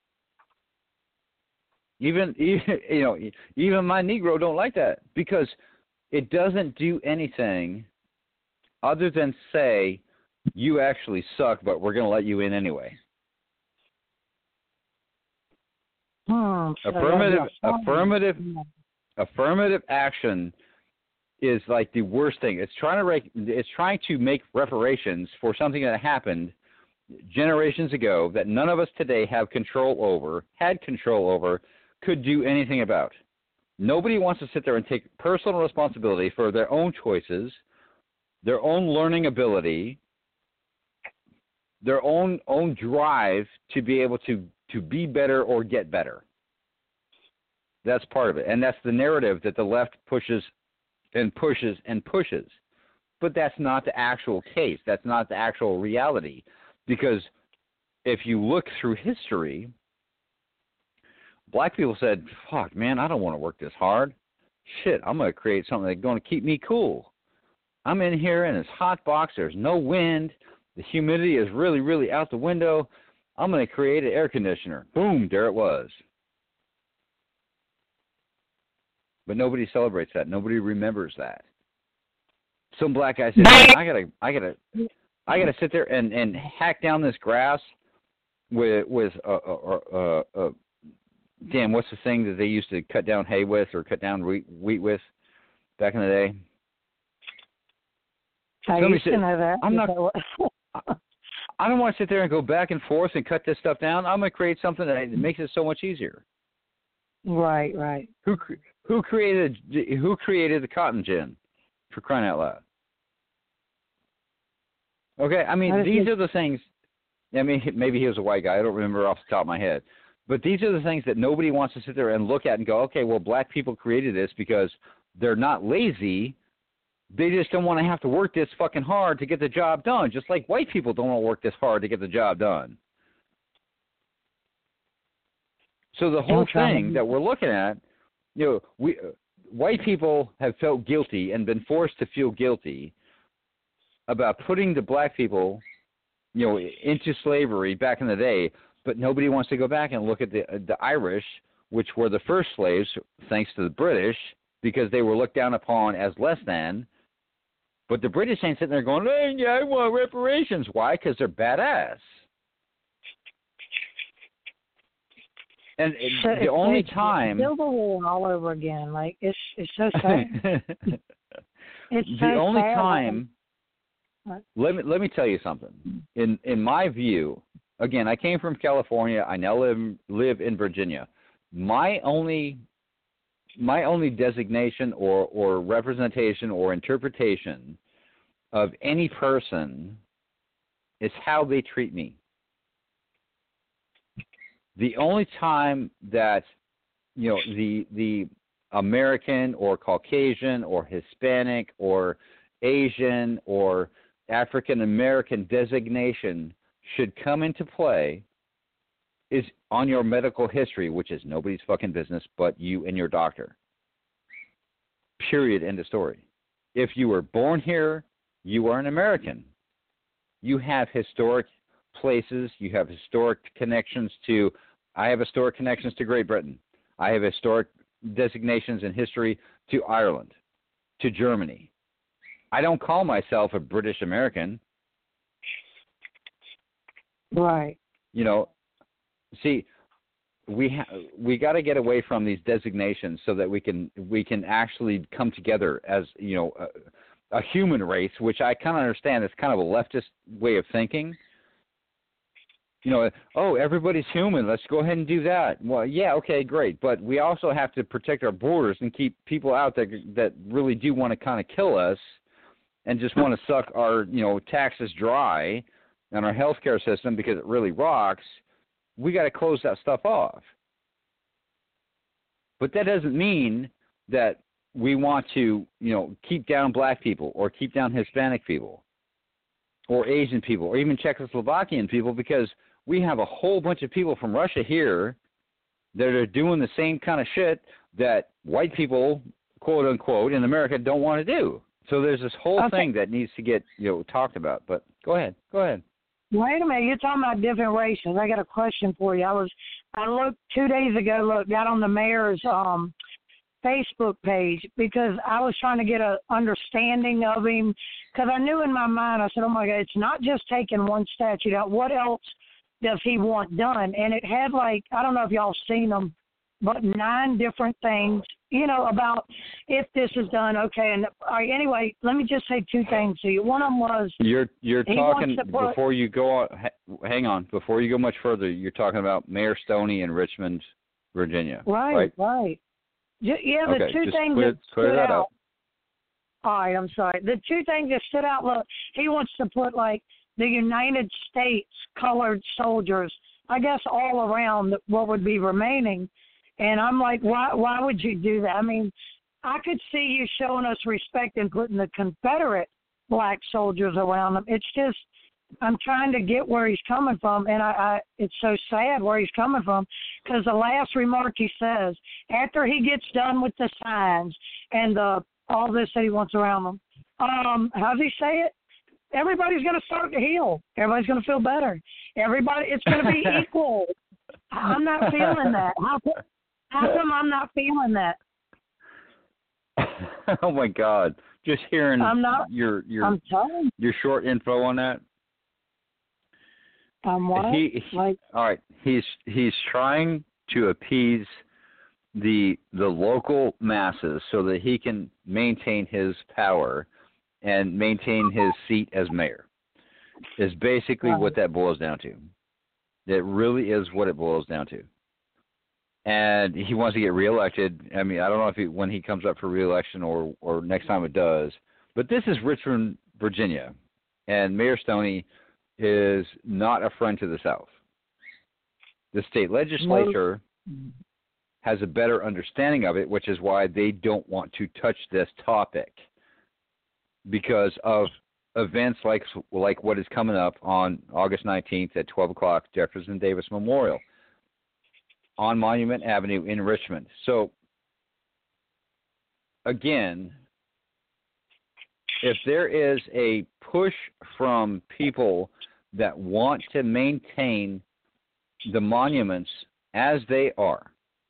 Even, even you know, even my Negro don't like that because it doesn't do anything other than say you actually suck, but we're going to let you in anyway. Hmm, so affirmative, affirmative, affirmative action is like the worst thing. It's trying to rec- it's trying to make reparations for something that happened generations ago that none of us today have control over, had control over, could do anything about. Nobody wants to sit there and take personal responsibility for their own choices, their own learning ability, their own own drive to be able to, to be better or get better. That's part of it. And that's the narrative that the left pushes and pushes and pushes. But that's not the actual case. That's not the actual reality. Because if you look through history, black people said, fuck, man, I don't want to work this hard. Shit, I'm going to create something that's going to keep me cool. I'm in here in this hot box. There's no wind. The humidity is really, really out the window. I'm going to create an air conditioner. Boom, there it was. But nobody celebrates that. Nobody remembers that. Some black guy said, I gotta, I gotta, I gotta sit there and, and hack down this grass with with uh, uh, uh, uh, damn, what's the thing that they used to cut down hay with or cut down wheat, wheat with back in the day? I Somebody used said, to know that. I'm not. I don't want to sit there and go back and forth and cut this stuff down. I'm going to create something that makes it so much easier. Right, right. Who who created who created the cotton gin, for crying out loud? Okay, I mean these are the things. I mean maybe he was a white guy. I don't remember off the top of my head, but these are the things that nobody wants to sit there and look at and go, okay, well, black people created this because they're not lazy. They just don't want to have to work this fucking hard to get the job done, just like white people don't want to work this hard to get the job done. So the whole thing that we're looking at, you know, we uh, white people have felt guilty and been forced to feel guilty about putting the black people, you know, into slavery back in the day, but nobody wants to go back and look at the the Irish, which were the first slaves, thanks to the British, because they were looked down upon as less than. But the British ain't sitting there going, hey, yeah, I want reparations. Why? Because they're badass. And so the only time Civil War all over again, like it's it's so sad. It's the so only sad. time. Let me let me tell you something. In in my view, again, I came from California. I now live live in Virginia. My only my only designation or or representation or interpretation of any person is how they treat me. The only time that, you know, the the American or Caucasian or Hispanic or Asian or African American designation should come into play is on your medical history, which is nobody's fucking business but you and your doctor. Period. End of story. If you were born here, you are an American. You have historic places. You have historic connections to, I have historic connections to Great Britain. I have historic designations in history to Ireland, to Germany. I don't call myself a British American. Right. You know, see, we ha- we got to get away from these designations so that we can we can actually come together as, you know, a, a human race, which I kind of understand is kind of a leftist way of thinking. You know, oh, everybody's human. Let's go ahead and do that. Well, yeah, okay, great. But we also have to protect our borders and keep people out that that really do want to kind of kill us and just want to suck our, you know, taxes dry and our healthcare system because it really rocks. We got to close that stuff off. But that doesn't mean that we want to, you know, keep down black people or keep down Hispanic people or Asian people or even Czechoslovakian people, because we have a whole bunch of people from Russia here that are doing the same kind of shit that white people, quote unquote, in America don't want to do. So there's this whole okay. thing that needs to get, you know, talked about. But go ahead. Go ahead. Wait a minute. You're talking about different races. I got a question for you. I was, I looked two days ago, look, got on the mayor's um, Facebook page because I was trying to get an understanding of him, because I knew in my mind, I said, oh, my God, it's not just taking one statute out. What else does he want done? And it had, like, I don't know if y'all seen them, but nine different things, you know, about if this is done, okay. And all right, anyway, let me just say two things to you. One of them was you're you're talking put, before you go on. Hang on, before you go much further, you're talking about Mayor Stoney in Richmond, Virginia. Right, right. right. Yeah, the okay, two just things clear, that clear stood that out. up. All right, I'm sorry. The two things that stood out, look, he wants to put, like, the United States colored soldiers, I guess, all around what would be remaining. And I'm like, why why would you do that? I mean, I could see you showing us respect and putting the Confederate black soldiers around them. It's just, I'm trying to get where he's coming from, and I, I it's so sad where he's coming from, because the last remark he says, after he gets done with the signs and the all this that he wants around them, um, how does he say it? Everybody's going to start to heal. Everybody's going to feel better. Everybody, it's going to be equal. I'm not feeling that. How, how come I'm not feeling that? Oh my God! Just hearing I'm not, your your I'm telling your short info on that. Um, what? He, he like, all right. He's he's trying to appease the the local masses so that he can maintain his power and maintain his seat as mayor. Is basically right. what that boils down to. It really is what it boils down to. And he wants to get reelected. I mean, I don't know if he, when he comes up for reelection or or next time it does. But this is Richmond, Virginia, and Mayor Stoney is not a friend to the South. The state legislature no. has a better understanding of it, which is why they don't want to touch this topic, because of events like like what is coming up on August nineteenth at twelve o'clock, Jefferson Davis Memorial on Monument Avenue in Richmond. So, again, if there is a push from people that want to maintain the monuments as they are,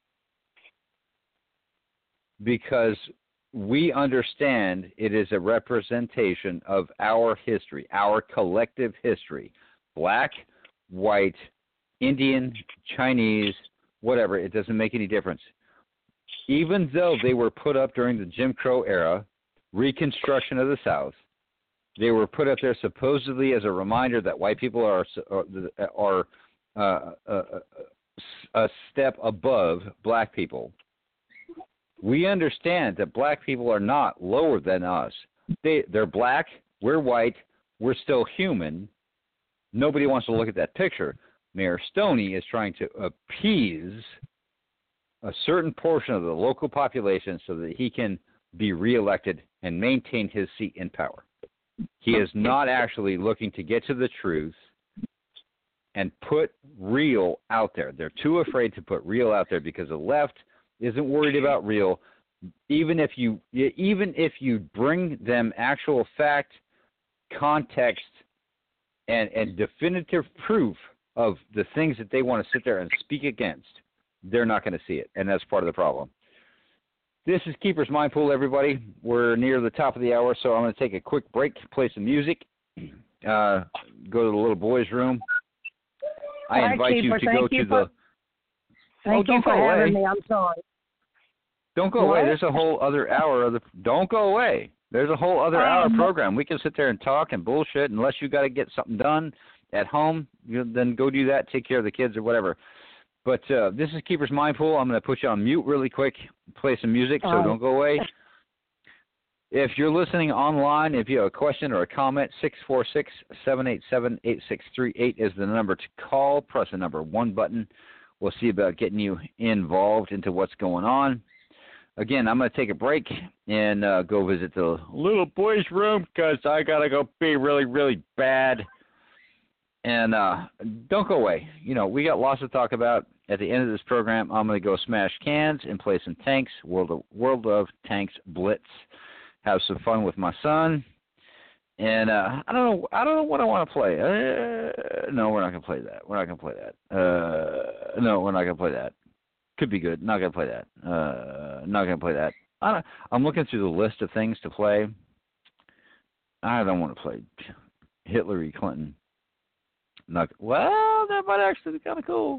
because we understand it is a representation of our history, our collective history, black, white, Indian, Chinese, whatever, it doesn't make any difference. Even though they were put up during the Jim Crow era, Reconstruction of the South, they were put up there supposedly as a reminder that white people are are, are uh, uh, a step above black people. We understand that black people are not lower than us. They, they're black, we're white, we're still human. Nobody wants to look at that picture. Mayor Stoney is trying to appease a certain portion of the local population so that he can be reelected and maintain his seat in power. He is not actually looking to get to the truth and put real out there. They're too afraid to put real out there because the left isn't worried about real. Even if you even if you bring them actual fact, context, and, and definitive proof of the things that they want to sit there and speak against, they're not going to see it, and that's part of the problem. This is Keeper's Mind Pool, everybody. We're near the top of the hour, so I'm going to take a quick break, play some music, uh, go to the little boys' room. I Hi, invite Keeper. you to Thank go you to for, the... Thank oh, you for go away. having me. I'm sorry. Don't go what? away. There's a whole other hour of the. Don't go away. There's a whole other hour um, program. We can sit there and talk and bullshit. Unless you got to get something done at home, you know, then go do that. Take care of the kids or whatever. But uh, this is Keeper's Mind Pool. I'm going to put you on mute really quick. Play some music, so right. don't go away. If you're listening online, if you have a question or a comment, six four six, seven eight seven, eight six three eight is the number to call. Press the number one button. We'll see about getting you involved into what's going on. Again, I'm going to take a break and uh, go visit the little boy's room because I got to go pee really, really bad. And uh, don't go away. You know, we got lots to talk about. At the end of this program, I'm going to go smash cans and play some Tanks, World of, World of Tanks Blitz. Have some fun with my son. And uh, I don't know I don't know what I want to play. Uh, no, we're not going to play that. We're not going to play that. Uh, no, we're not going to play that. Could be good. Not going to play that. Uh, not going to play that. I don't, I'm looking through the list of things to play. I don't want to play Hillary Clinton. Not well. That might actually be kind of cool.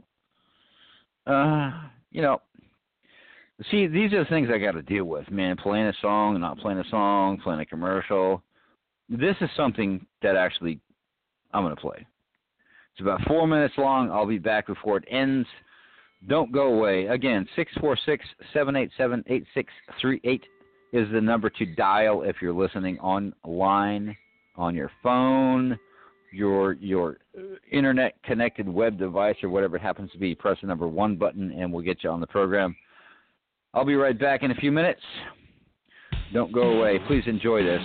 Uh, you know. See, these are the things I got to deal with, man. Playing a song, not playing a song, playing a commercial. This is something that actually I'm going to play. It's about four minutes long. I'll be back before it ends. Don't go away. Again, six four six, seven eight seven, eight six three eight is the number to dial if you're listening online, on your phone, your your internet-connected web device, or whatever it happens to be. Press the number one button, and we'll get you on the program. I'll be right back in a few minutes. Don't go away. Please enjoy this.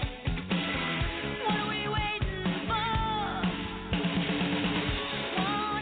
What are we waiting for?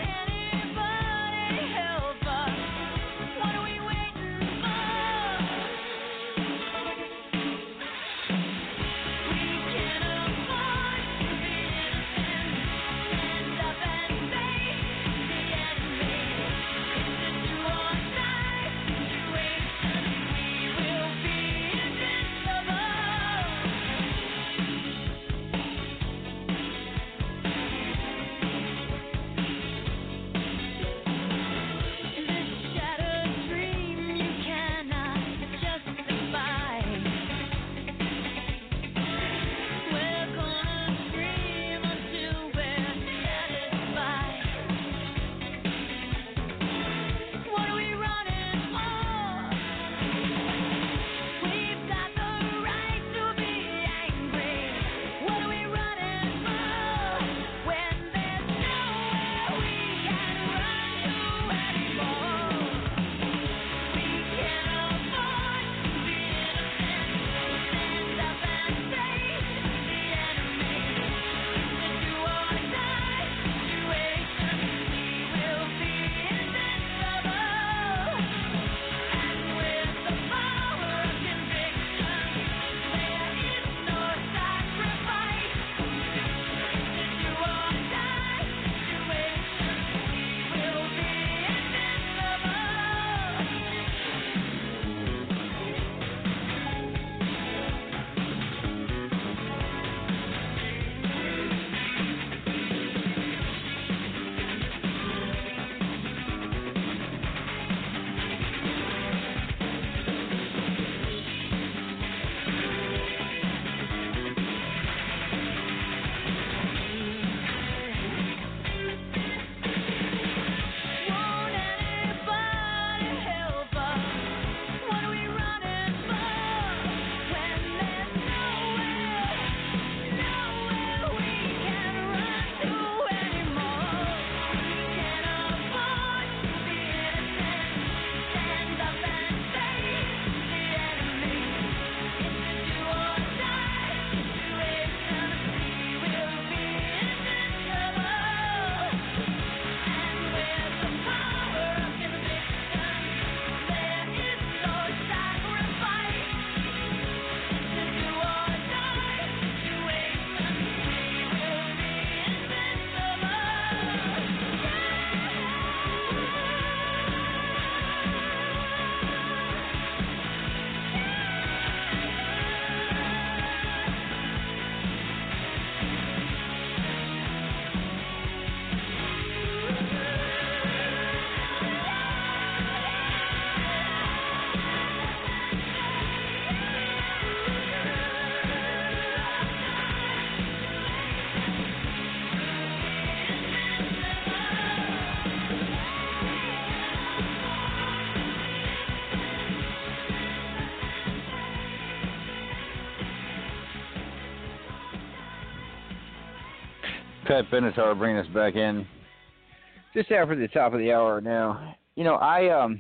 Pat Benatar bringing us back in just after the top of the hour now. You know, I um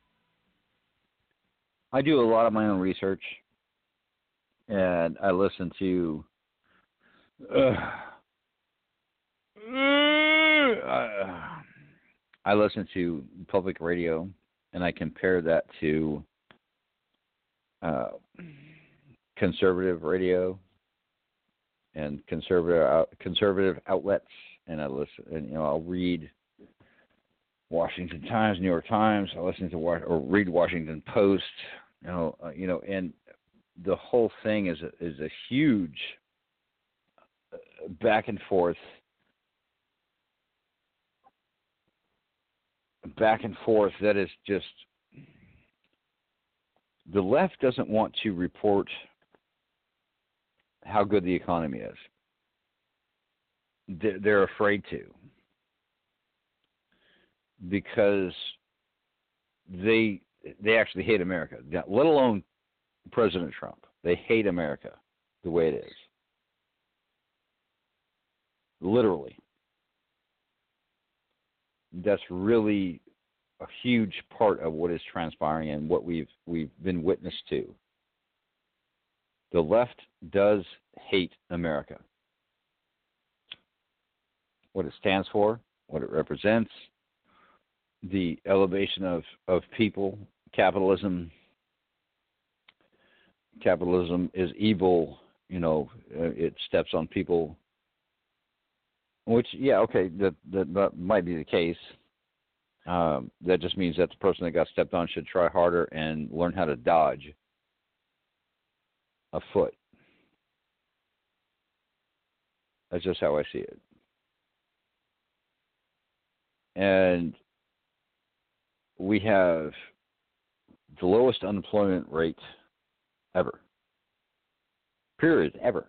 I do a lot of my own research, and I listen to uh, uh, I listen to public radio, and I compare that to uh, conservative radio and conservative out, conservative outlets, and I listen. And you know, I'll read Washington Times, New York Times. I listen to or read Washington Post. You know, uh, you know, and the whole thing is a, is a huge back and forth, back and forth. That is just the left doesn't want to report how good the economy is. They're afraid to, because they they actually hate America, let alone President Trump. They hate America the way it is. Literally. That's really a huge part of what is transpiring and what we've we've been witness to. The left does hate America. What it stands for, what it represents, the elevation of, of people, capitalism. Capitalism is evil, you know, it steps on people, which, yeah, okay, that, that, that might be the case. Um, that just means that the person that got stepped on should try harder and learn how to dodge a foot. That's just how I see it. And we have the lowest unemployment rate ever. Period. Ever.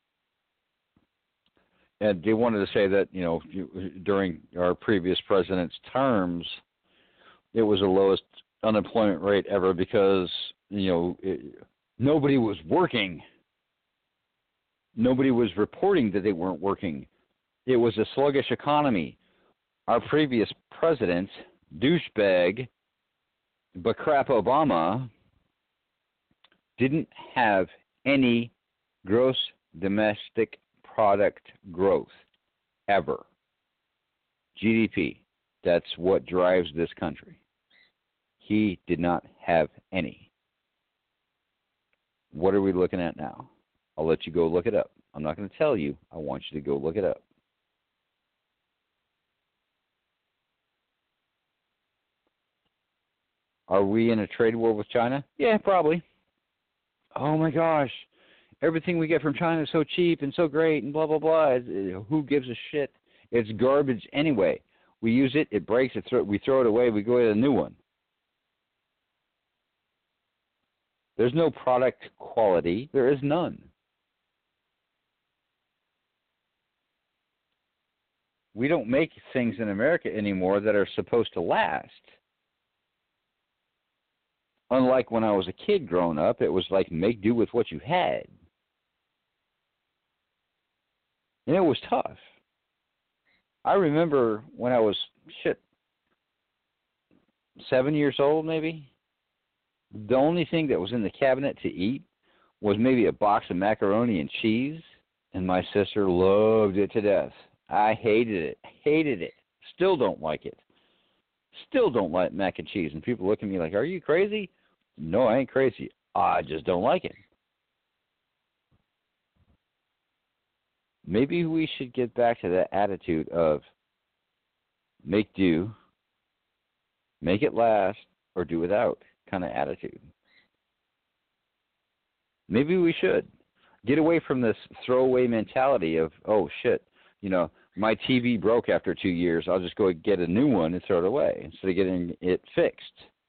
And they wanted to say that, you know, during our previous president's terms, it was the lowest unemployment rate ever because, you know, it, nobody was working. Nobody was reporting that they weren't working. It was a sluggish economy. Our previous president, douchebag, Barack Obama, didn't have any gross domestic product growth ever. G D P, that's what drives this country. He did not have any. What are we looking at now? I'll let you go look it up. I'm not going to tell you. I want you to go look it up. Are we in a trade war with China? Yeah, probably. Oh my gosh, everything we get from China is so cheap and so great and blah, blah, blah. Who gives a shit? It's garbage anyway. We use it, it breaks, it th- we throw it away, we go get a new one. There's no product quality. There is none. We don't make things in America anymore that are supposed to last. Unlike when I was a kid growing up, it was like make do with what you had. And it was tough. I remember when I was, shit, seven years old maybe, the only thing that was in the cabinet to eat was maybe a box of macaroni and cheese, and my sister loved it to death. I hated it, hated it, still don't like it. Still don't like mac and cheese. And people look at me like, are you crazy? No, I ain't crazy. I just don't like it. Maybe we should get back to that attitude of make do, make it last, or do without kind of attitude. Maybe we should get away from this throwaway mentality of, oh, shit, you know, my T V broke after two years. I'll just go get a new one and throw it away instead of getting it fixed.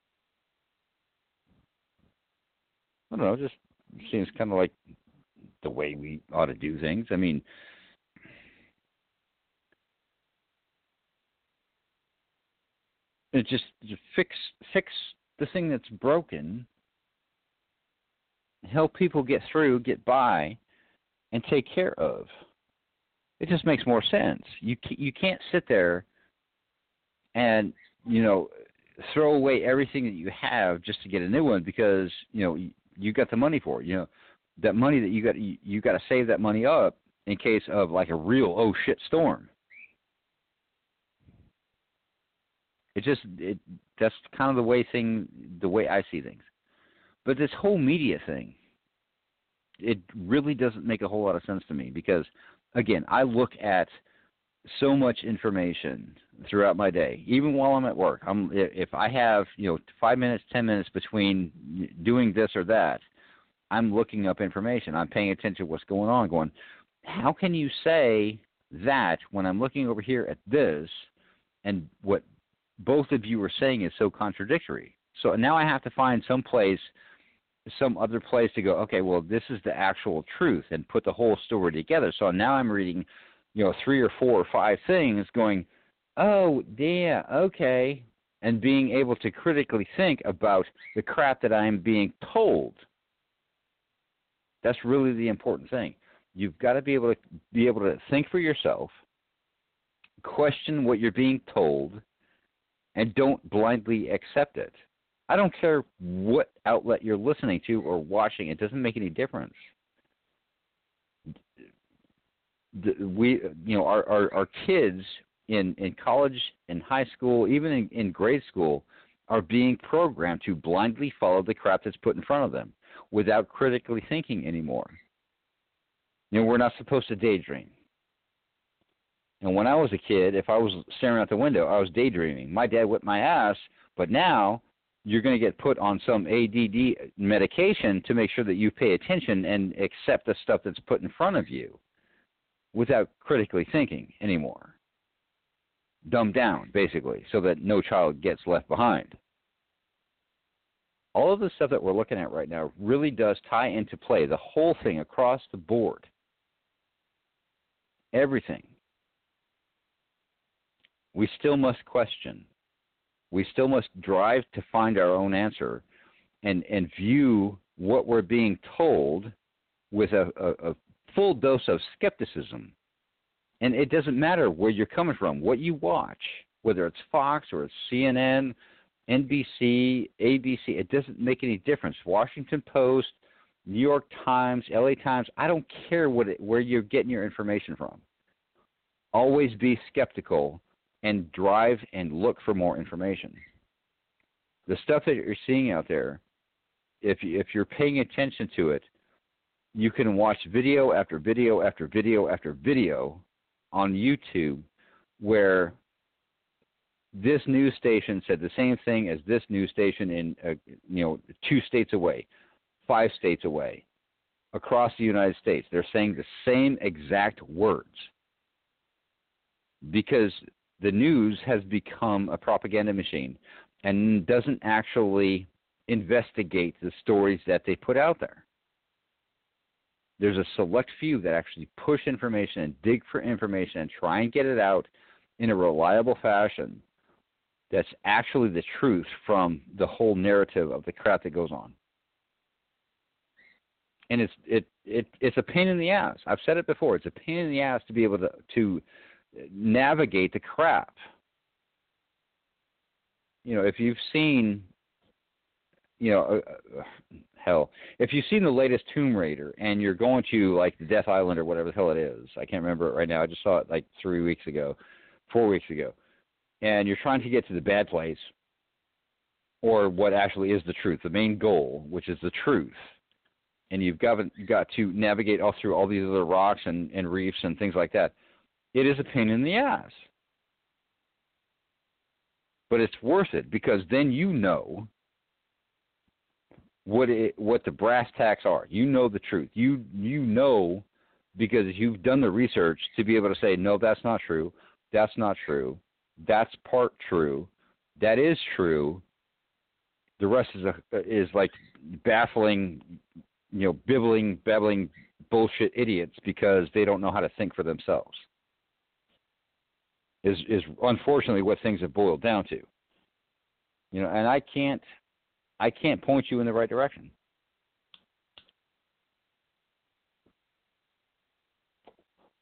I don't know, it just seems kind of like the way we ought to do things. I mean, it just, just fix fix the thing that's broken, help people get through, get by, and take care of. It just makes more sense. You you can't sit there and, you know, throw away everything that you have just to get a new one because, you know, you, you got the money for it. You know, that money that you got, you, you got to save that money up in case of like a real oh shit storm. It just it that's kind of the way thing the way I see things. But this whole media thing, it really doesn't make a whole lot of sense to me because, again, I look at so much information throughout my day, even while I'm at work. I'm if I have, you know, five minutes, ten minutes between doing this or that, I'm looking up information. I'm paying attention to what's going on, going, how can you say that when I'm looking over here at this and what both of you are saying is so contradictory? So now I have to find some place, some other place to go, okay, well, this is the actual truth and put the whole story together. So now I'm reading, you know, three or four or five things going, oh, yeah, okay, and being able to critically think about the crap that I'm being told. That's really the important thing. You've got to be able to be able to think for yourself, question what you're being told, and don't blindly accept it. I don't care what outlet you're listening to or watching. It doesn't make any difference. We, you know, our, our, our kids in, in college, in high school, even in, in grade school, are being programmed to blindly follow the crap that's put in front of them without critically thinking anymore. You know, we're not supposed to daydream. And when I was a kid, if I was staring out the window, I was daydreaming. My dad whipped my ass, but now you're going to get put on some A D D medication to make sure that you pay attention and accept the stuff that's put in front of you without critically thinking anymore. Dumbed down, basically, so that no child gets left behind. All of the stuff that we're looking at right now really does tie into play, the whole thing across the board. Everything. We still must question. We still must drive to find our own answer and, and view what we're being told with a, a, a full dose of skepticism. And it doesn't matter where you're coming from, what you watch, whether it's Fox or it's C N N, N B C, A B C, it doesn't make any difference. Washington Post, New York Times, L A Times, I don't care what it, where you're getting your information from. Always be skeptical and drive and look for more information. The stuff that you're seeing out there, if you, if you're paying attention to it, you can watch video after video after video after video on YouTube where this news station said the same thing as this news station in, uh, you know, two states away, five states away, across the United States. They're saying the same exact words because the news has become a propaganda machine and doesn't actually investigate the stories that they put out there. There's a select few that actually push information and dig for information and try and get it out in a reliable fashion that's actually the truth from the whole narrative of the crap that goes on. And it's it, it it's a pain in the ass. I've said it before. It's a pain in the ass to be able to, to navigate the crap. You know, if you've seen, you know, uh, hell, if you've seen the latest Tomb Raider and you're going to like the Death Island or whatever the hell it is, I can't remember it right now. I just saw it like three weeks ago, four weeks ago, and you're trying to get to the bad place or what actually is the truth, the main goal, which is the truth. And you've got, you've got to navigate all through all these other rocks and, and reefs and things like that. It is a pain in the ass. But it's worth it because then you know what it, what the brass tacks are. You know the truth. You you know because you've done the research to be able to say, no, that's not true. That's not true. That's part true. That is true. The rest is a, is like baffling, you know, bibbling, babbling bullshit idiots because they don't know how to think for themselves. Is is unfortunately what things have boiled down to. You know, and I can't I can't point you in the right direction.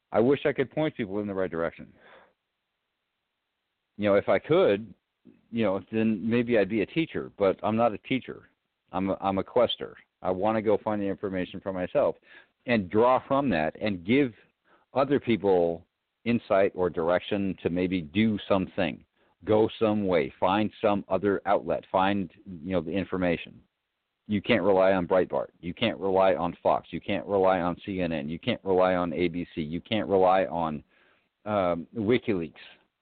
I wish I could point people in the right direction. You know, if I could, you know, then maybe I'd be a teacher, but I'm not a teacher. I'm a, I'm a quester. I want to go find the information for myself and draw from that and give other people insight or direction to maybe do something, go some way, find some other outlet, find, you know, the information. You can't rely on Breitbart. You can't rely on Fox. You can't rely on C N N. You can't rely on A B C. You can't rely on um, WikiLeaks.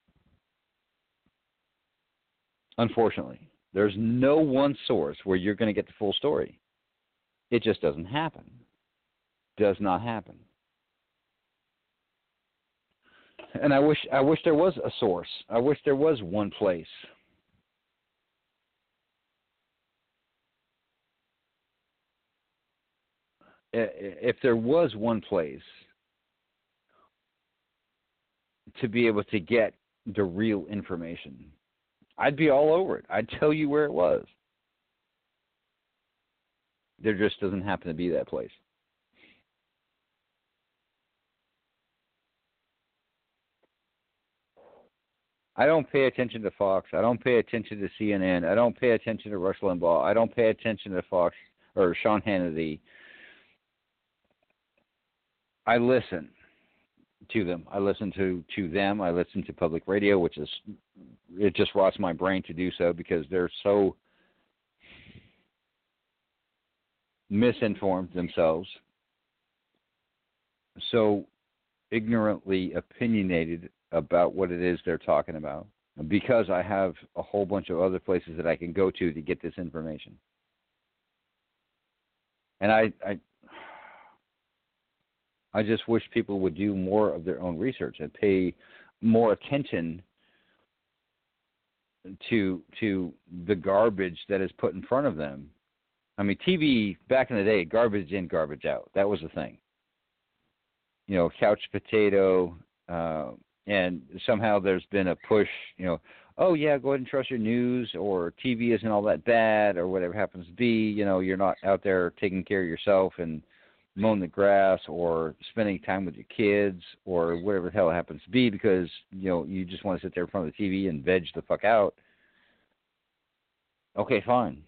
Unfortunately, there's no one source where you're going to get the full story. It just doesn't happen. Does not happen. And I wish I wish there was a source. I wish there was one place. If there was one place to be able to get the real information, I'd be all over it. I'd tell you where it was. There just doesn't happen to be that place. I don't pay attention to Fox. I don't pay attention to C N N. I don't pay attention to Rush Limbaugh. I don't pay attention to Fox or Sean Hannity. I listen to them. I listen to, to them. I listen to public radio, which is, it just rots my brain to do so because they're so misinformed themselves, so ignorantly opinionated about what it is they're talking about, because I have a whole bunch of other places that I can go to to get this information. And I, I I just wish people would do more of their own research and pay more attention to to the garbage that is put in front of them. I mean, T V back in the day, garbage in, garbage out. That was the thing. You know, couch potato, uh, and somehow there's been a push, you know, oh, yeah, go ahead and trust your news, or T V isn't all that bad, or whatever happens to be. You know, you're not out there taking care of yourself and mowing the grass or spending time with your kids or whatever the hell it happens to be because, you know, you just want to sit there in front of the T V and veg the fuck out. Okay, fine.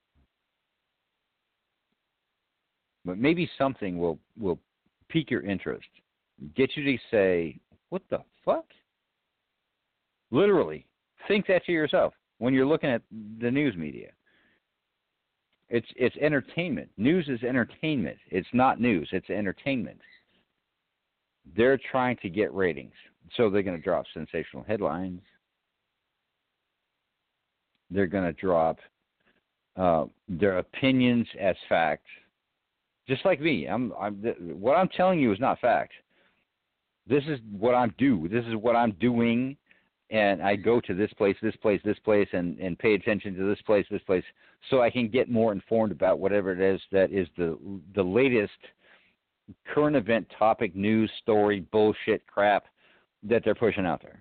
But maybe something will, will pique your interest, get you to say, what the fuck? Literally, think that to yourself when you're looking at the news media. It's it's entertainment. News is entertainment. It's not news. It's entertainment. They're trying to get ratings, so they're going to drop sensational headlines. They're going to drop uh, their opinions as fact. Just like me, I'm, I'm. What I'm telling you is not fact. This is what I'm do. This is what I'm doing. And I go to this place, this place, this place, and, and pay attention to this place, this place, so I can get more informed about whatever it is that is the the latest current event topic, news, story, bullshit crap that they're pushing out there.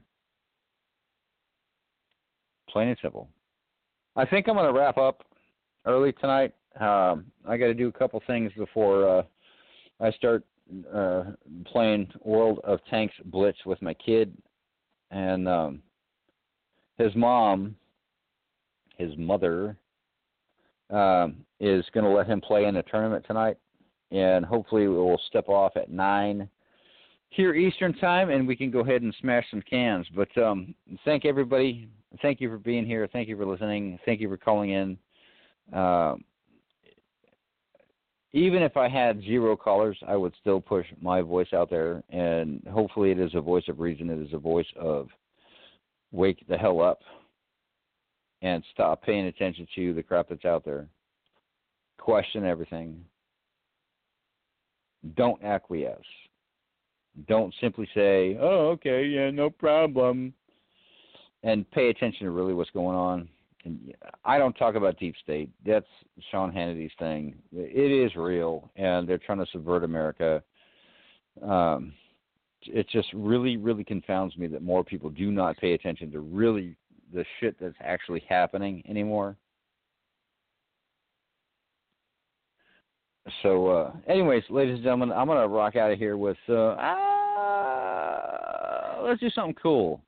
Plain and simple. I think I'm going to wrap up early tonight. Um, I got to do a couple things before uh, I start uh, playing World of Tanks Blitz with my kid. And um, his mom, his mother, um, is going to let him play in a tournament tonight. And hopefully we'll step off at nine here Eastern time, and we can go ahead and smash some cans. But um, thank everybody. Thank you for being here. Thank you for listening. Thank you for calling in. Uh, even if I had zero callers, I would still push my voice out there, and hopefully it is a voice of reason. It is a voice of wake the hell up and stop paying attention to the crap that's out there. Question everything. Don't acquiesce. Don't simply say, oh, okay, yeah, no problem, and pay attention to really what's going on. And I don't talk about deep state. That's Sean Hannity's thing. It is real, and they're trying to subvert America. Um, it just really, really confounds me that more people do not pay attention to really the shit that's actually happening anymore. So, uh, anyways, ladies and gentlemen, I'm going to rock out of here with uh, let's do something cool.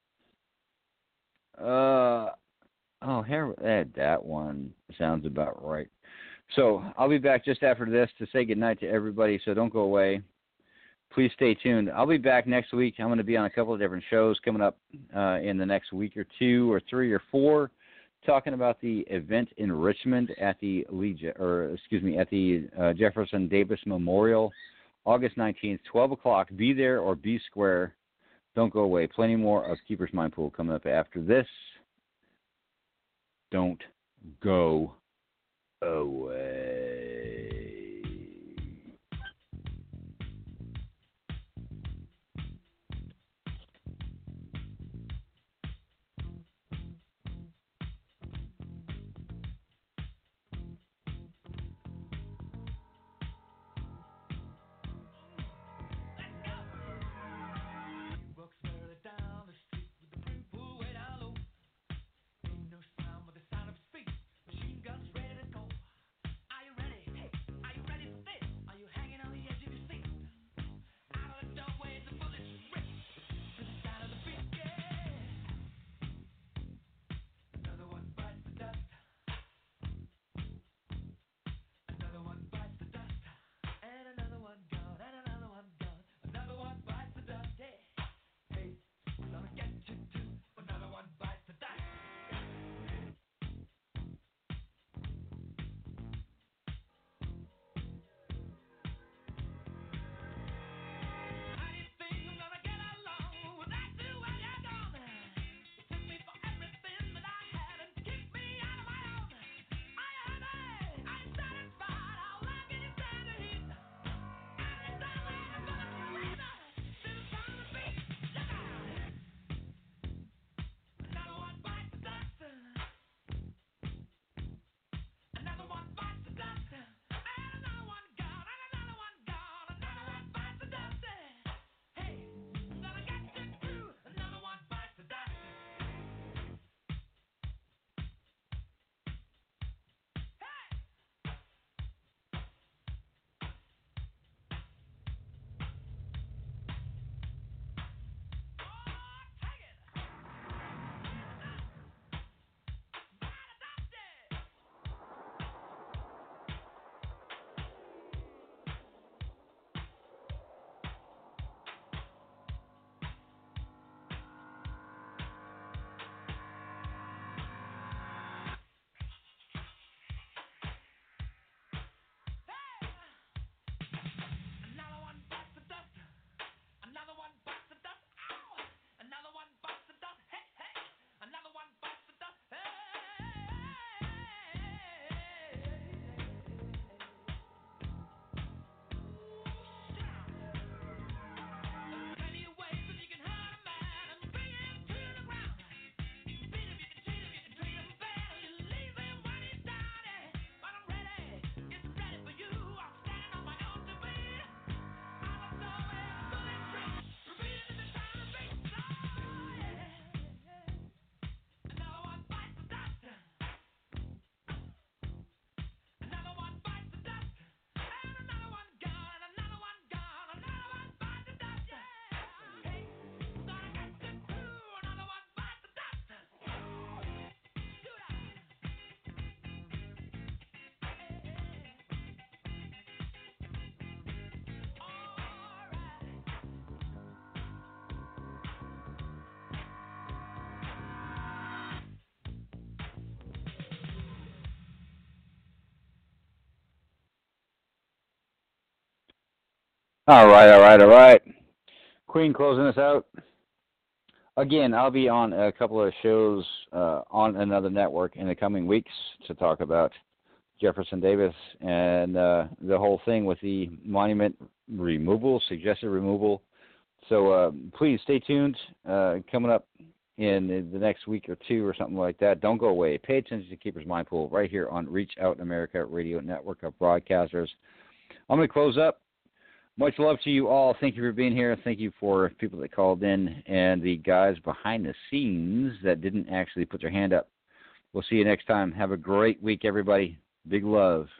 Uh, oh, here, eh, that one sounds about right. So I'll be back just after this to say goodnight to everybody, so don't go away. Please stay tuned. I'll be back next week. I'm going to be on a couple of different shows coming up uh, in the next week or two or three or four, talking about the event in Richmond at the Lee, Je- or excuse me, at the uh, Jefferson Davis Memorial, August nineteenth, twelve o'clock. Be there or be square. Don't go away. Plenty more of Keeper's Mind Pool coming up after this. Don't go away. All right, all right, all right. Queen closing us out. Again, I'll be on a couple of shows uh, on another network in the coming weeks to talk about Jefferson Davis and uh, the whole thing with the monument removal, suggested removal. So uh, please stay tuned. Uh, coming up in the next week or two or something like that. Don't go away. Pay attention to Keeper's Mind Pool right here on Reach Out America Radio Network of Broadcasters. I'm going to close up. Much love to you all. Thank you for being here. Thank you for people that called in and the guys behind the scenes that didn't actually put their hand up. We'll see you next time. Have a great week, everybody. Big love.